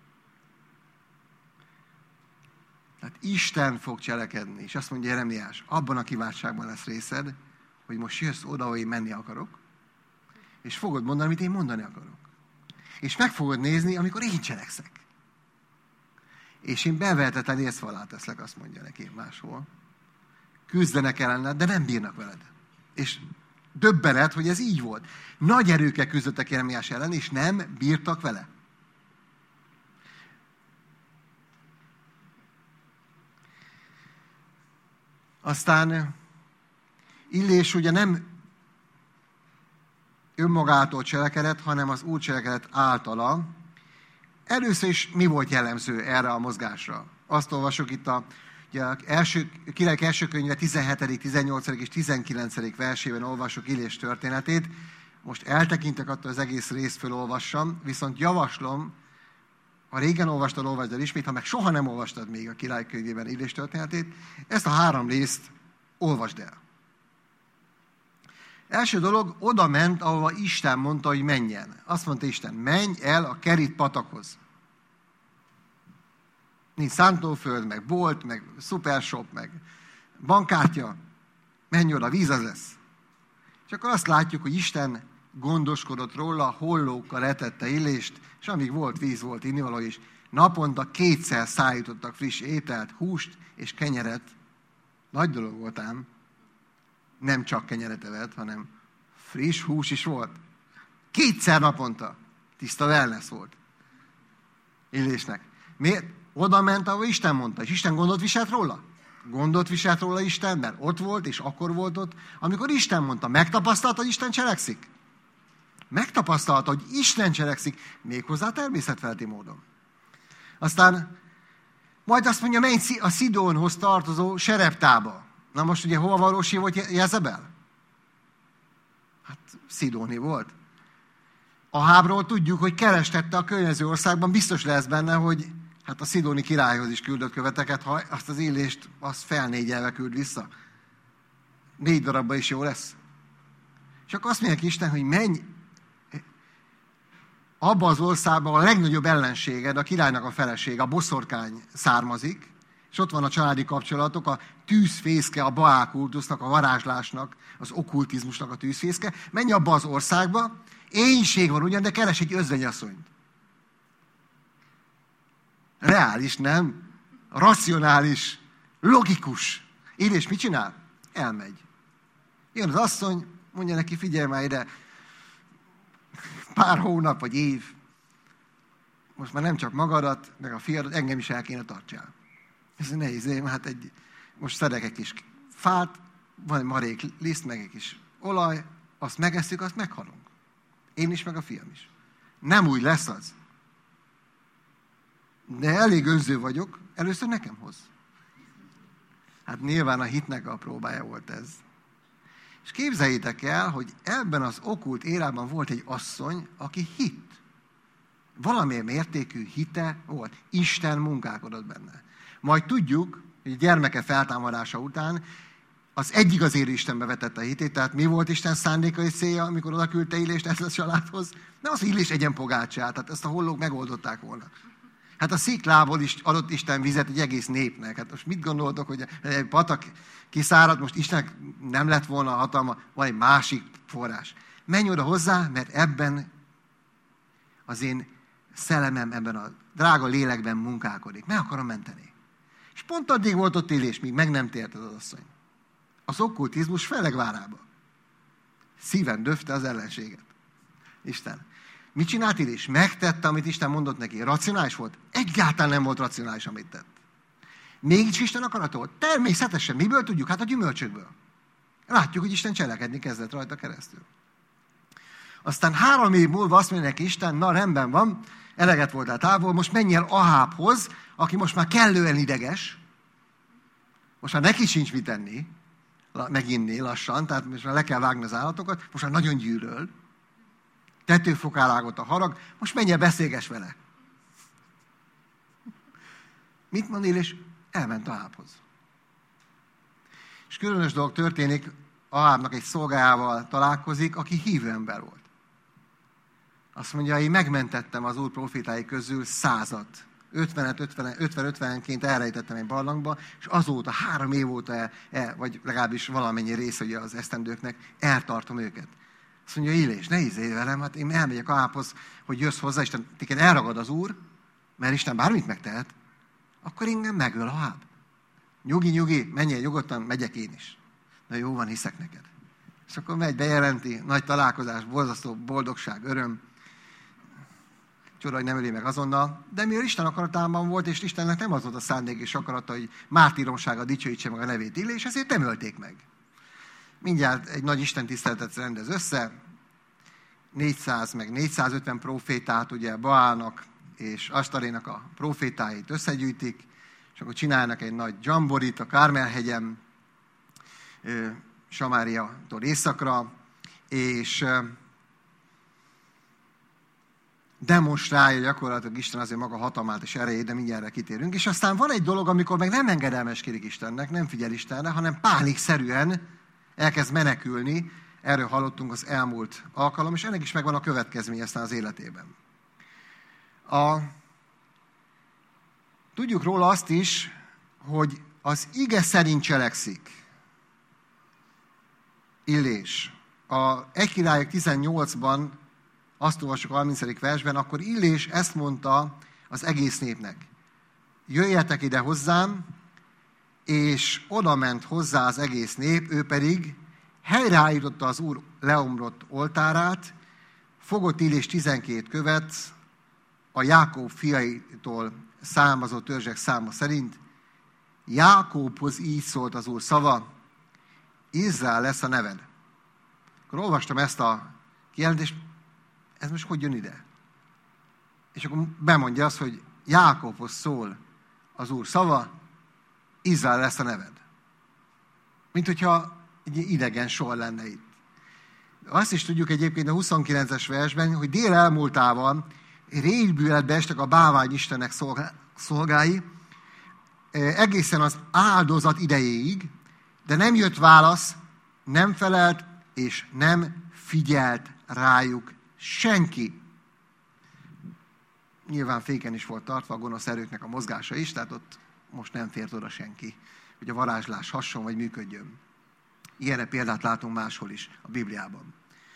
[SPEAKER 1] Tehát Isten fog cselekedni, és azt mondja Jeremiás, abban a kiváltságban lesz részed, hogy most jössz oda, ahol én menni akarok, és fogod mondani, amit én mondani akarok. És meg fogod nézni, amikor én cselekszek. És én bevehetetlen észfalá teszlek, azt mondja neki máshol. Küzdenek ellened, de nem bírnak veled. És döbbenet, hogy ez így volt. Nagy erőkkel küzdöttek Jeremiás ellen, és nem bírtak vele. Aztán Illés ugye nem önmagától cselekedett, hanem az Úr cselekedett általa. Először is mi volt jellemző erre a mozgásra? Azt olvasok itt a Királyok első könyve 17., 18. és 19. versében olvasok Illés történetét. Most eltekintek attól, az egész részt fölolvassam, viszont javaslom, ha régen olvastad, olvasd el ismét, ha meg soha nem olvastad még a Királyok könyvében Illés történetét, ezt a 3 részt olvasd el. Első dolog, oda ment, ahova Isten mondta, hogy menjen. Azt mondta Isten, menj el a Kerit patakhoz. Nincs szántóföld, meg bolt, meg szupershop, meg bankkártya. Menj oda, víz az lesz. És akkor azt látjuk, hogy Isten gondoskodott róla, hollókkal etette Illést, és amíg volt víz, volt innivaló is, naponta 2-szer szállítottak friss ételt, húst és kenyeret. Nagy dolog volt ám. Nem csak kenyeret evett, hanem friss hús is volt. 2-szer naponta. Tiszta wellness volt. Illésnek. Miért? Oda ment, ahol Isten mondta. És Isten gondot viselt róla? Gondot viselt róla Isten, mert ott volt, és akkor volt ott, amikor Isten mondta. Megtapasztalta, hogy Isten cselekszik? Megtapasztalta, hogy Isten cselekszik, méghozzá természetfeletti módon. Aztán majd azt mondja, menj a Szidónhoz tartozó Sereptába. Na most ugye hova valósi volt Jezebel? Hát Szidóni volt. Ahábról tudjuk, hogy kerestette a környező országban, biztos lesz benne, hogy hát a szidóni királyhoz is küldött követeket, ha azt az Illést azt felnégyelve küld vissza. 4 darabba is jó lesz. És akkor azt mondják Isten, hogy menj abba az országban a legnagyobb ellenséged, a királynak a felesége, a boszorkány származik, és ott van a családi kapcsolatok, a tűzfészke, a Baál kultusznak, a varázslásnak, az okkultizmusnak a tűzfészke. Menj abba az országba, éhínség van ugyan, de keres egy özvegyasszonyt. Reális, nem? Racionális, logikus. Illés mit csinál? Elmegy. Jön az asszony, mondja neki, figyelj már ide, pár hónap vagy év, most már nem csak magadat, meg a fiadat, engem is el kéne tartsál. Ez nehéz, hát most szedek egy kis fát, van egy marék liszt, meg egy kis olaj, azt megesszük, azt meghalunk. Én is, meg a fiam is. Nem úgy lesz az. De elég önző vagyok, először nekem hoz. Hát nyilván a hitnek a próbája volt ez. És képzeljétek el, hogy ebben az okkult érában volt egy asszony, aki hitt. Valamilyen mértékű hite volt. Isten munkálkodott benne. Majd tudjuk, hogy a gyermeke feltámadása után az egyik az élő Istenbe vetette a hitét, tehát mi volt Isten szándéka és célja, amikor oda küldte Illést ezt a családhoz? Nem az, hogy Illés egyen pogácsát, tehát ezt a hollók megoldották volna. Hát a sziklából is adott Isten vizet egy egész népnek. Hát most mit gondoltok, hogy egy patak kiszárad, most Istennek nem lett volna hatalma, van egy másik forrás. Menj oda hozzá, mert ebben az én szellemem, ebben a drága lélekben munkálkodik. Meg akarom menteni. És pont addig volt ott Illés, míg meg nem tért az asszony. Az okkultizmus felegvárába. Szíven döfte az ellenséget. Isten. Mit csinált Illés? Megtette, amit Isten mondott neki. Racionális volt? Egyáltalán nem volt racionális, amit tett. Mégis Isten akarata volt? Természetesen. Miből tudjuk? Hát a gyümölcsökből. Látjuk, hogy Isten cselekedni kezdett rajta keresztül. Aztán 3 év múlva azt mondja neki Isten, na rendben van, eleget voltál távol, most menj el Ahábhoz, aki most már kellően ideges, most már neki sincs mit enni, meginni lassan, tehát most már le kell vágni az állatokat, most már nagyon gyűlöl, tetőfokán ágott a harag, most menj el, beszélgess vele. Mit mond Illés? Elment Ahábhoz. És különös dolog történik, Ahábnak egy szolgájával találkozik, aki hívő ember volt. Azt mondja, én megmentettem az Úr profétái közül 100-at. 50-50-ként elrejtettem egy barlangba, és azóta, 3 év óta, vagy legalábbis valamennyi része ugye az esztendőknek, eltartom őket. Azt mondja, Illés, ne ízélj velem, hát én elmegyek Ahábhoz, hogy jössz hozzá, Isten téged elragad az Úr, mert Isten bármit megtehet, akkor engem megöl Aháb. Nyugi, menjél nyugodtan, megyek én is. Na jó van, hiszek neked. És akkor megy, bejelenti, nagy találkozás, borzasztó boldogság, öröm. Csoda, hogy nem öli meg azonnal. De mivel Isten akaratában volt, és Istennek nem az volt a szándék és akarata, hogy mártíromsága dicsőítse meg a nevét Illés, ezért nem ölték meg. Mindjárt egy nagy istentiszteletet rendez össze, 400 meg 450 profétát, ugye Baálnak és Astarénak a profétáit összegyűjtik, és akkor csinálnak egy nagy dzsamborit a Kármel-hegyen, Samáriától északra, és demonstrálja gyakorlatilag Isten azért maga hatalmát és erejét, de mindjárt erre kitérünk. És aztán van egy dolog, amikor meg nem engedelmeskedik Istennek, nem figyel Istenre, hanem pánikszerűen elkezd menekülni. Erről hallottunk az elmúlt alkalom, és ennek is megvan a következménye aztán az életében. Tudjuk róla azt is, hogy az ige szerint cselekszik Illés. A 1 Királyok 18-ban azt olvassuk a 30. versben, akkor Illés ezt mondta az egész népnek. Jöjjetek ide hozzám, és oda ment hozzá az egész nép, ő pedig helyreállította az Úr leomlott oltárát, fogott Illés 12 követ, a Jákob fiaitól származó törzsek száma szerint. Jákobhoz így szólt az Úr szava, Izrael lesz a neved. Akkor olvastam ezt a kijelentést, ez most hogy jön ide? És akkor bemondja azt, hogy Jákobhoz szól az Úr szava, Izrael lesz a neved. Mint hogyha egy idegen sor lenne itt. Azt is tudjuk egyébként a 29-es versben, hogy dél elmúltával régbűletbe estek a bálvány istenek szolgái, egészen az áldozat idejéig, de nem jött válasz, nem felelt, és nem figyelt rájuk senki. Nyilván féken is volt tartva a gonosz erőknek a mozgása is, tehát ott most nem fért oda senki, hogy a varázslás hasson vagy működjön. Ilyenre példát látunk máshol is a Bibliában.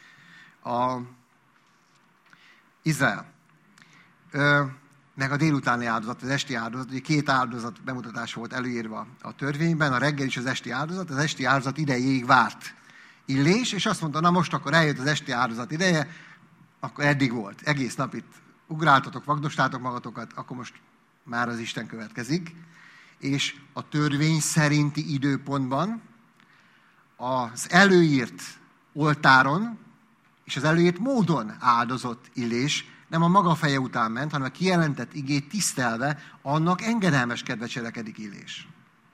[SPEAKER 1] Izrael, meg a délutáni áldozat, az esti áldozat, ugye 2 áldozat bemutatása volt előírva a törvényben, a reggel is az esti áldozat idejéig várt Illés, és azt mondta, na most akkor eljött az esti áldozat ideje, akkor eddig volt, egész nap itt ugráltatok, vagdostátok magatokat, akkor most már az Isten következik, és a törvény szerinti időpontban az előírt oltáron és az előírt módon áldozott Illés nem a maga feje után ment, hanem a kijelentett igét tisztelve annak engedelmeskedve cselekedik Illés.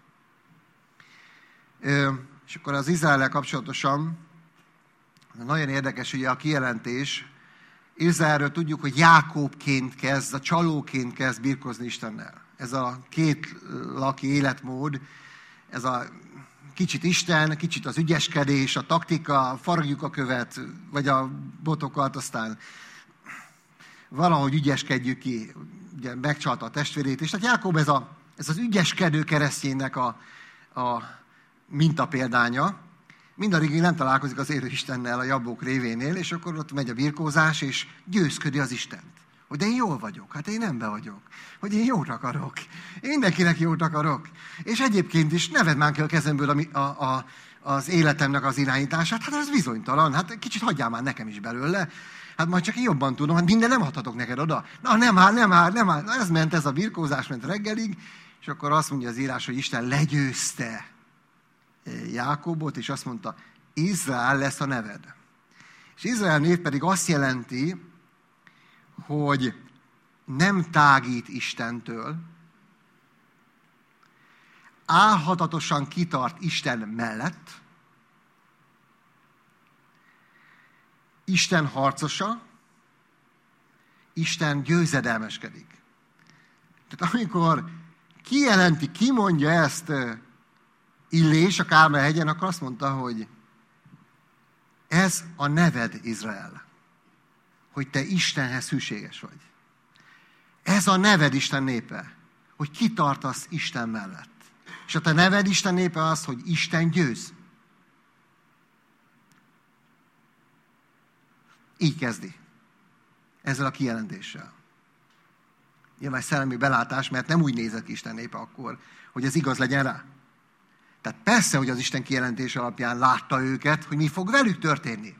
[SPEAKER 1] És akkor az Izraellel kapcsolatosan nagyon érdekes ugye a kijelentés. Izraelről tudjuk, hogy Jákóbként kezd, a csalóként kezd birkozni Istennel. Ez a két laki életmód, ez a kicsit Isten, kicsit az ügyeskedés, a taktika, faragjuk a követ, vagy a botokat, aztán valahogy ügyeskedjük ki, ugye megcsalta a testvérét is. Tehát Jákob ez az ügyeskedő kereszténynek a mintapéldánya. Mindaddig nem találkozik az élő Istennel a Jabbok révénél, és akkor ott megy a birkózás, és győzködi az Istent. Hogy de én jól vagyok, hát én ember vagyok. Hogy én jót akarok. Én mindenkinek jót akarok. És egyébként is ne vedd már ki a kezemből az életemnek az irányítását. Hát ez bizonytalan. Hát kicsit hagyjál már nekem is belőle. Hát majd csak én jobban tudom. Hát minden nem adhatok neked oda. Na nem áll. Na, ez a birkózás ment reggelig, és akkor azt mondja az írás, hogy Isten legyőzte Jákobot, és azt mondta, Izrael lesz a neved. És Izrael név pedig azt jelenti, hogy nem tágít Istentől, álhatatosan kitart Isten mellett, Isten harcosa, Isten győzedelmeskedik. Tehát amikor kijelenti, kimondja ezt Illés a Kármel-hegyen, akkor azt mondta, hogy ez a neved, Izrael, hogy te Istenhez hűséges vagy. Ez a neved, Isten népe, hogy kitartasz Isten mellett. És a te neved, Isten népe az, hogy Isten győz. Így kezdi. Ezzel a kijelentéssel. Nyilván szellemi belátás, mert nem úgy nézett ki Isten népe akkor, hogy ez igaz legyen rá. Tehát persze, hogy az Isten kijelentés alapján látta őket, hogy mi fog velük történni.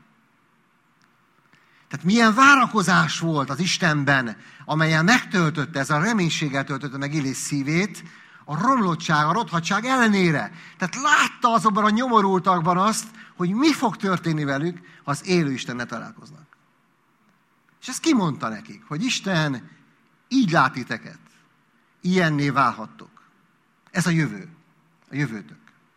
[SPEAKER 1] Tehát milyen várakozás volt az Istenben, amelyen megtöltötte, ez a reménységgel töltötte meg Illés szívét, a romlottság, a rothadtság ellenére. Tehát látta azokban a nyomorultakban azt, hogy mi fog történni velük, ha az élő Istennel találkoznak. És ezt kimondta nekik, hogy Isten így lát titeket, ilyenné válhattok. Ez a jövő, a jövőtök.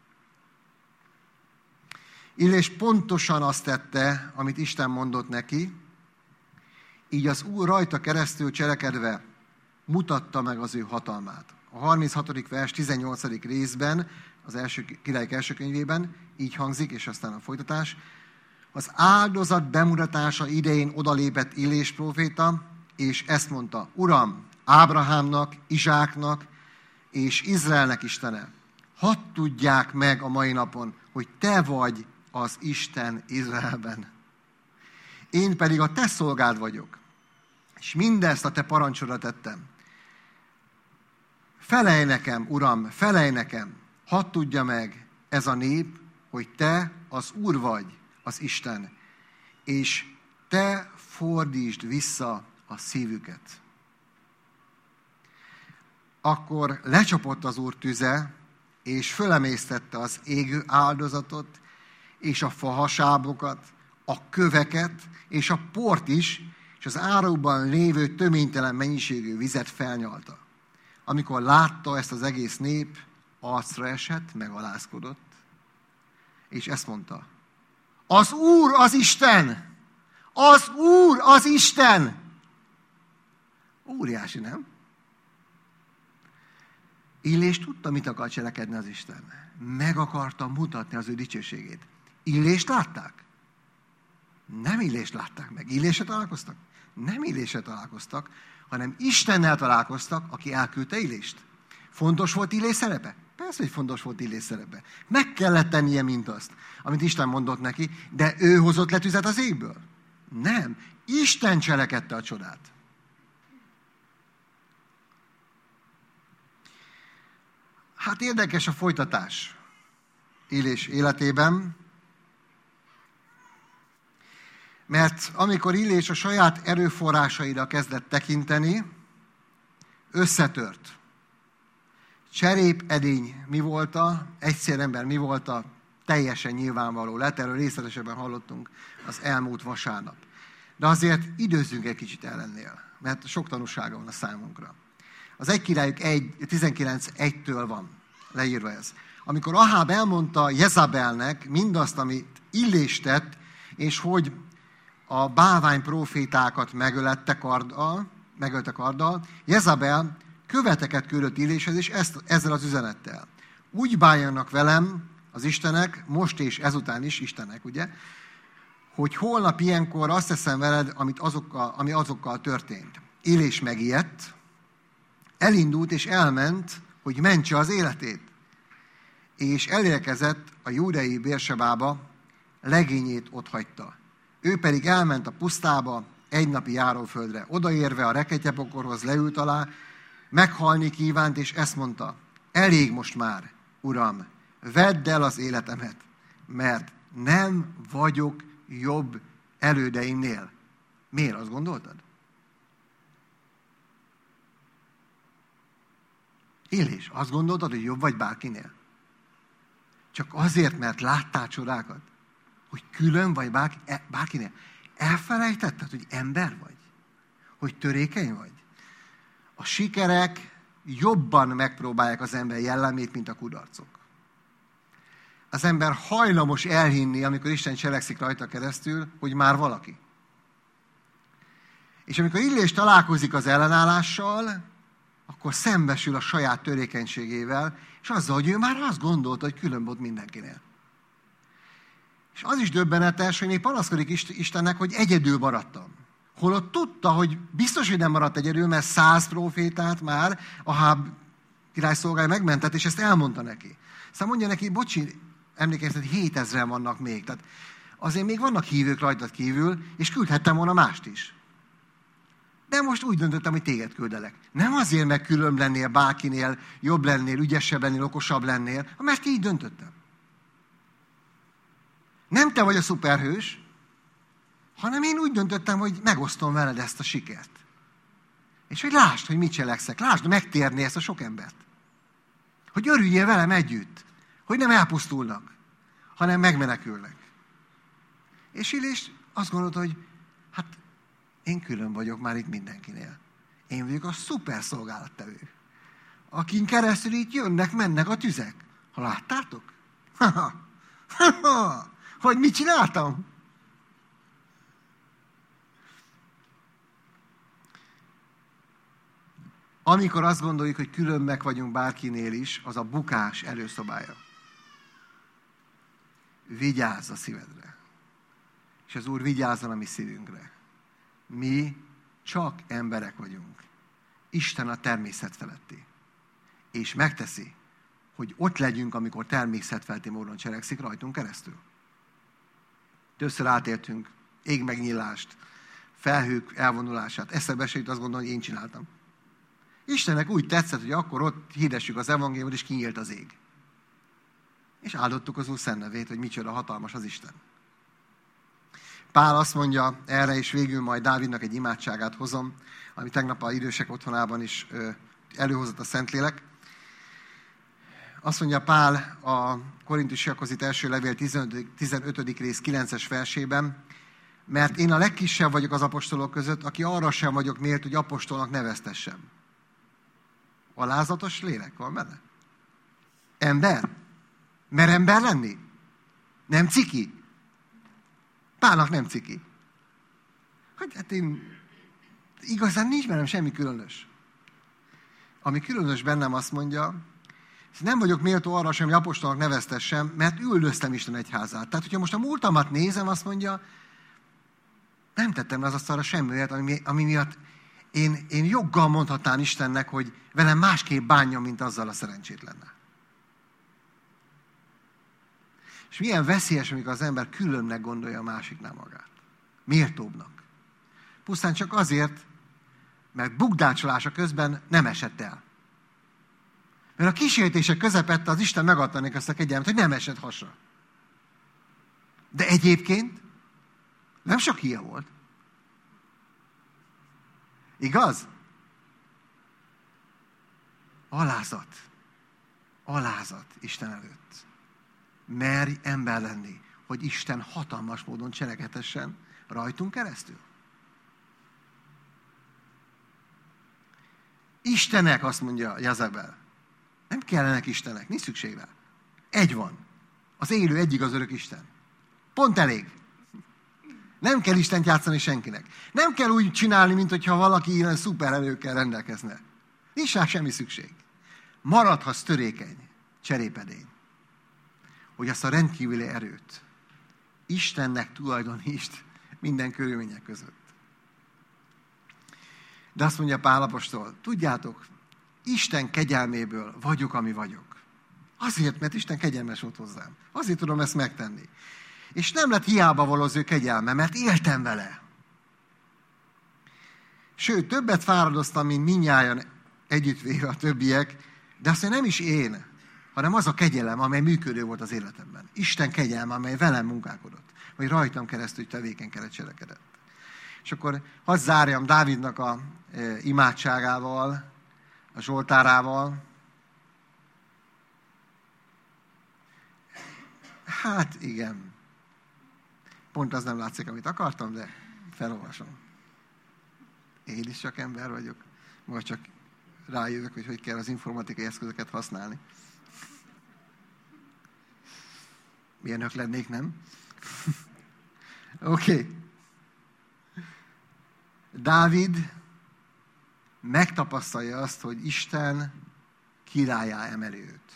[SPEAKER 1] Illés pontosan azt tette, amit Isten mondott neki, így az Úr rajta keresztül cselekedve mutatta meg az ő hatalmát. A 36. vers 18. részben, az Királyok első könyvében így hangzik, és aztán a folytatás. Az áldozat bemutatása idején odalépett Illés próféta, és ezt mondta, Uram, Ábrahámnak, Izsáknak és Izraelnek Istene, hadd tudják meg a mai napon, hogy te vagy az Isten Izraelben. Én pedig a te szolgád vagyok, és mindezt a te parancsodra tettem. Felelj nekem, Uram, felelj nekem, hadd tudja meg ez a nép, hogy te az Úr vagy, az Isten, és te fordítsd vissza a szívüket. Akkor lecsapott az Úr tüze, és fölemésztette az égő áldozatot, és a fahasábokat, a köveket, és a port is, és az árukban lévő töménytelen mennyiségű vizet felnyalta. Amikor látta ezt az egész nép, arcra esett, megalázkodott, és ezt mondta, Az Úr az Isten! Az Úr az Isten! Óriási, nem? Illés tudta, mit akar cselekedni az Isten. Meg akarta mutatni az ő dicsőségét. Illést látták? Nem Illést látták meg. Illésre találkoztak? Nem Illésre találkoztak, hanem Istennel találkoztak, aki elküldte Illést. Fontos volt Illés szerepe? Persze, hogy fontos volt Illés szerepe. Meg kellett tennie mindazt, amit Isten mondott neki, de ő hozott le tüzet az égből. Nem. Isten cselekedte a csodát. Hát érdekes a folytatás Illés életében, mert amikor Illés a saját erőforrásaira kezdett tekinteni, összetört. Cserépedény mi volt egyszerember mi volt teljesen nyilvánvaló lett, erről részletesebben hallottunk az elmúlt vasárnap. De azért időzzünk egy kicsit ellennél, mert sok tanúsága van a számunkra. Az 1 Királyok 19:1-től van leírva ez. Amikor Aháb elmondta Jezabelnek mindazt, amit Illés tett, és hogy a bálvány prófétákat megölte karddal, Jezabel követeket küldött Illéshez, és ezzel az üzenettel. Úgy bánjanak velem az istenek, most és ezután is istenek, ugye, hogy holnap ilyenkor azt teszem veled, ami azokkal történt. Illés megijedt, elindult és elment, hogy mentse az életét. És elérkezett a júdeai Bérsebába, legényét otthagyta. Ő pedig elment a pusztába, egynapi járóföldre. Odaérve a reketyepokorhoz leült alá, meghalni kívánt, és ezt mondta: elég most már, Uram, vedd el az életemet, mert nem vagyok jobb elődeimnél. Miért, azt gondoltad? Illés, azt gondoltad, hogy jobb vagy bárkinél? Csak azért, mert láttál csodákat? Hogy külön vagy bárkinél? Elfelejtetted, hogy ember vagy? Hogy törékeny vagy? A sikerek jobban megpróbálják az ember jellemét, mint a kudarcok. Az ember hajlamos elhinni, amikor Isten cselekszik rajta keresztül, hogy már valaki. És amikor Illés találkozik az ellenállással, akkor szembesül a saját törékenységével, és azzal, hogy ő már azt gondolta, hogy külön volt mindenkinél. És az is döbbenetes, hogy még panaszkodik Istennek, hogy egyedül maradtam. Holott tudta, hogy biztos, hogy nem maradt egyedül, mert 100 prófétát már Aháb király szolgája megmentett, és ezt elmondta neki. Aztán mondja neki, bocsi, emlékeztet, 7000-en vannak még. Tehát azért még vannak hívők rajtad kívül, és küldhettem volna mást is. De most úgy döntöttem, hogy téged küldelek. Nem azért, mert különb lennél bárkinél, jobb lennél, ügyesebb lennél, okosabb lennél, mert így döntöttem. Nem te vagy a szuperhős, hanem én úgy döntöttem, hogy megosztom veled ezt a sikert. És hogy lásd, hogy mit cselekszek. Lásd megtérni ezt a sok embert. Hogy örüljél velem együtt. Hogy nem elpusztulnak, hanem megmenekülnek. És Illés azt gondolta, hogy hát én külön vagyok már itt mindenkinél. Én vagyok a szuper szolgálattevő. Akin keresztül itt jönnek, mennek a tüzek. Ha láttátok? Hogy mit csináltam? Amikor azt gondoljuk, hogy különbek vagyunk bárkinél is, az a bukás előszobája. Vigyázz a szívedre. És az Úr vigyázzon a mi szívünkre. Mi csak emberek vagyunk. Isten a természet feletti. És megteszi, hogy ott legyünk, amikor természetfeletti módon cselekszik rajtunk keresztül. Többször átéltünk égmegnyílást, felhők elvonulását. Eszembe se jut azt gondolom, hogy én csináltam. Istennek úgy tetszett, hogy akkor ott hirdessük az evangéliumot, és kinyílt az ég. És áldottuk az Úr szent nevét, hogy micsoda hatalmas az Isten. Pál azt mondja erre, és végül majd Dávidnak egy imádságát hozom, ami tegnap az idősek otthonában is előhozott a Szentlélek. Azt mondja Pál a Korintusiakhoz itt első levél 15. rész 9-es versében, mert én a legkisebb vagyok az apostolok között, aki arra sem vagyok mélt, hogy apostolnak neveztessem. Alázatos lélek van benne? Ember? Mer ember lenni? Nem ciki? Pálnak nem ciki. Hogy hát én igazán nincs bennem semmi különös. Ami különös bennem, azt mondja, nem vagyok méltó arra sem, hogy apostolnak neveztessem, mert üldöztem Isten egyházát. Tehát, hogyha most a múltamat nézem, azt mondja, nem tettem le az asztalra semmi olyat, ami miatt én joggal mondhatnám Istennek, hogy velem másképp bánjon, mint azzal a szerencsétlennel. És milyen veszélyes, amikor az ember különnek gondolja a másiknál magát. Méltóbbnak. Pusztán csak azért, mert bukdácsolása közben nem esett el. Mert a kísértések közepette az Isten megadta neki azt a kegyelmet, hogy nem esett hasra. De egyébként nem sok híja volt. Igaz? Alázat. Alázat Isten előtt. Merj ember lenni, hogy Isten hatalmas módon cselekedhessen rajtunk keresztül. Istenek, azt mondja Jezebel. Nem kellenek istenek, nincs szükség rá. Egy van. Az élő, egyigaz örök Isten. Pont elég. Nem kell Istent játszani senkinek. Nem kell úgy csinálni, mint hogyha valaki ilyen szupererőkkel rendelkezne. Nincs rá semmi szükség. Maradhatsz törékeny, cserépedény. Hogy azt a rendkívüli erőt Istennek tulajdonítsd minden körülmények között. De azt mondja Pál apostol, tudjátok, Isten kegyelméből vagyok, ami vagyok. Azért, mert Isten kegyelmes volt hozzám. Azért tudom ezt megtenni. És nem lett hiába való az ő kegyelme, mert éltem vele. Sőt, többet fáradoztam, mint mindnyájan együttvéve a többiek, de azt mondja, nem is én, hanem az a kegyelem, amely működő volt az életemben. Isten kegyelme, amely velem munkálkodott, vagy rajtam keresztül tevékenykedett, cselekedett. És akkor hadd zárjam Dávidnak a imádságával, a Zsoltárával. Hát igen. Pont az nem látszik, amit akartam, de felolvasom. Én is csak ember vagyok. Majd csak rájövök, hogy kell az informatikai eszközöket használni. Milyenök lennék, nem? Oké. Dávid megtapasztalja azt, hogy Isten királlyá emeli őt.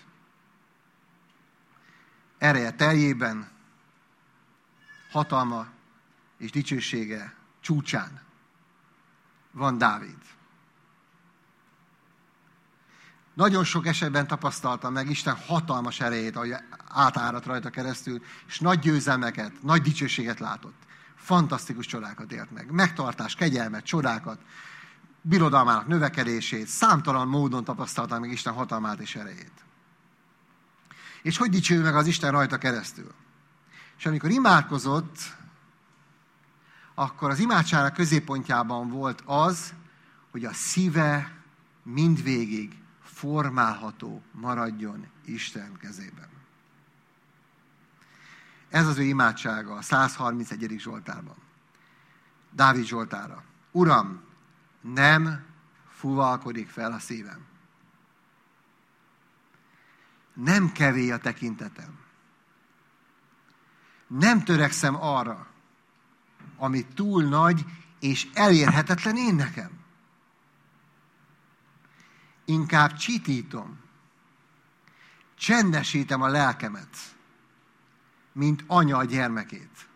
[SPEAKER 1] Ereje teljében, hatalma és dicsősége csúcsán van Dávid. Nagyon sok esetben tapasztalta meg Isten hatalmas erejét, ahogy átáradt rajta keresztül, és nagy győzelmeket, nagy dicsőséget látott. Fantasztikus csodákat élt meg. Megtartás, kegyelmet, csodákat, birodalmának növekedését, számtalan módon tapasztalta meg Isten hatalmát és erejét. És hogy dicső meg az Isten rajta keresztül? És amikor imádkozott, akkor az imádságnak középpontjában volt az, hogy a szíve mindvégig formálható maradjon Isten kezében. Ez az ő imádsága a 131. Zsoltárban. Dávid Zsoltára. Uram, nem fuvalkodik fel a szívem. Nem kevély a tekintetem. Nem törekszem arra, ami túl nagy és elérhetetlen én nekem. Inkább csitítom, csendesítem a lelkemet, mint anya a gyermekét.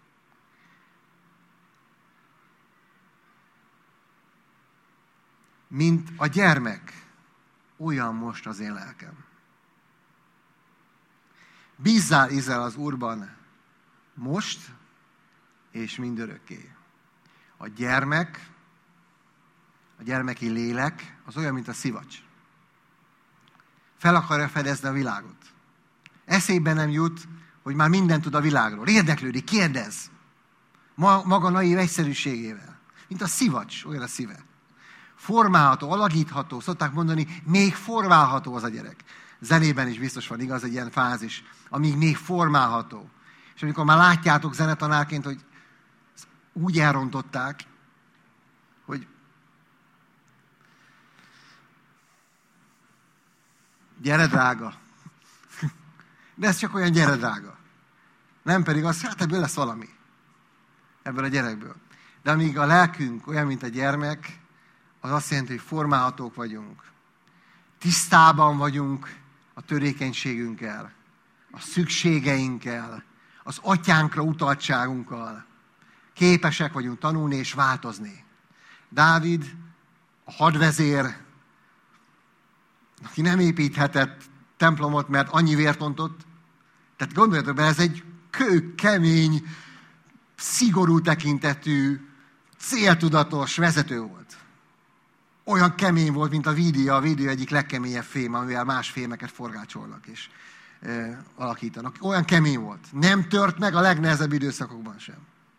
[SPEAKER 1] Mint a gyermek, olyan most az én lelkem. Bízzál, Izrael, az Úrban most és mindörökké. A gyermeki lélek az olyan, mint a szivacs. Fel akarja fedezni a világot. Eszébe nem jut, hogy már mindent tud a világról. Érdeklődik, kérdez. Maga naív egyszerűségével. Mint a szivacs, olyan a szíve. Formálható, alakítható, szokták mondani, még formálható az a gyerek. Zenében is biztos van, igaz, egy ilyen fázis, amíg még formálható. És amikor már látjátok zenetanárként, hogy úgy elrontották, hogy gyere drága. De ez csak olyan gyere drága. Nem pedig az, hát ebből lesz valami. ebből a gyerekből. De amíg a lelkünk olyan, mint a gyermek, az azt jelenti, hogy formálhatók vagyunk. Tisztában vagyunk a törékenységünkkel, a szükségeinkkel, az atyánkra utaltságunkkal. Képesek vagyunk tanulni és változni. Dávid, a hadvezér, aki nem építhetett templomot, mert annyi vért ontott. Tehát gondoljatok be, ez egy kőkemény, szigorú tekintetű, céltudatos vezető volt. Olyan kemény volt, mint a vídia egyik legkeményebb fém, amivel más fémeket forgácsolnak és alakítanak. Olyan kemény volt. Nem tört meg a legnehezebb időszakokban sem.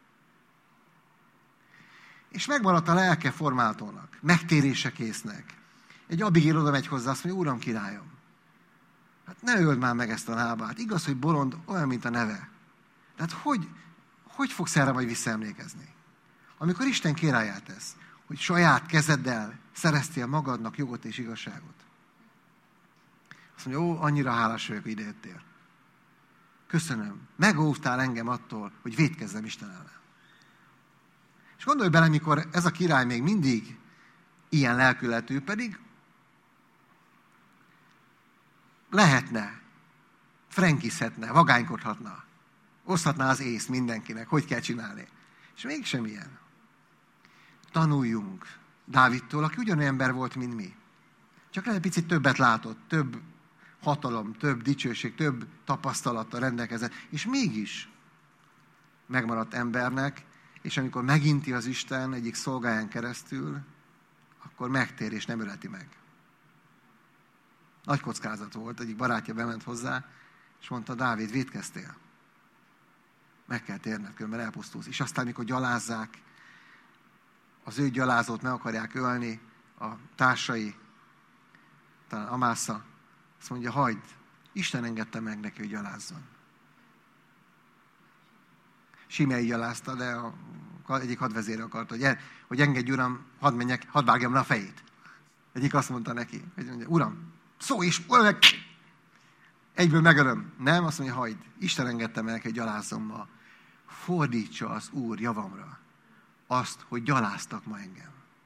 [SPEAKER 1] És megmaradt a lelke formáltónak, megtérése késznek. Egy Abigail oda megy hozzá, azt mondja, Uram, királyom, hát ne öld már meg ezt a Nábát. Igaz, hogy bolond, olyan, mint a neve. Tehát hogy fogsz erre majd visszaemlékezni? Amikor Isten királyát tesz, hogy saját kezeddel szereztél magadnak jogot és igazságot. Azt mondja, annyira hálás vagyok, hogy ide jöttél. Köszönöm. Megóvtál engem attól, hogy vétkezzem Isten ellen. És gondolj bele, mikor ez a király még mindig ilyen lelkületű, pedig lehetne, frenkizhetne, vagánykodhatna, oszthatná az észt mindenkinek, hogy kell csinálni. És mégsem ilyen. Tanuljunk Dávidtól, aki ugyanolyan ember volt, mint mi. Csak lehet picit többet látott, több hatalom, több dicsőség, több tapasztalattal rendelkezett, és mégis megmaradt embernek, és amikor meginti az Isten egyik szolgáján keresztül, akkor megtér és nem öleti meg. Nagy kockázat volt, egyik barátja bement hozzá, és mondta, Dávid, vétkeztél. Meg kell térned, különben elpusztulsz. És aztán, mikor gyalázzák, az ő gyalázót meg akarják ölni, a társai, talán Amásza, azt mondja, hagyd, Isten engedte meg neki, hogy gyalázzon. Simei gyalázta, de egyik hadvezér akarta, hogy engedj, Uram, hadd menjek, hadd vágjam le a fejét. Egyik azt mondta neki, hogy mondja, Uram, szó is, egyből megölöm. Nem, azt mondja, hagyd, Isten engedte meg neki, hogy gyalázzon ma. Fordítsa az Úr javamra azt, hogy gyaláztak ma engem.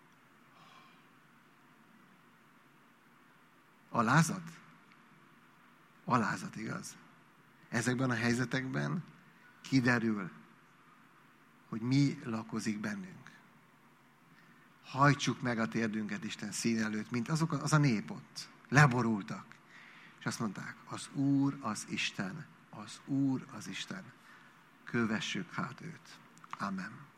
[SPEAKER 1] Alázat? Alázat, igaz? Ezekben a helyzetekben kiderül, hogy mi lakozik bennünk. Hajtsuk meg a térdünket Isten szín előtt, mint az a nép ott. Leborultak. És azt mondták, az Úr az Isten, az Úr az Isten. Kövessük hát őt. Amen.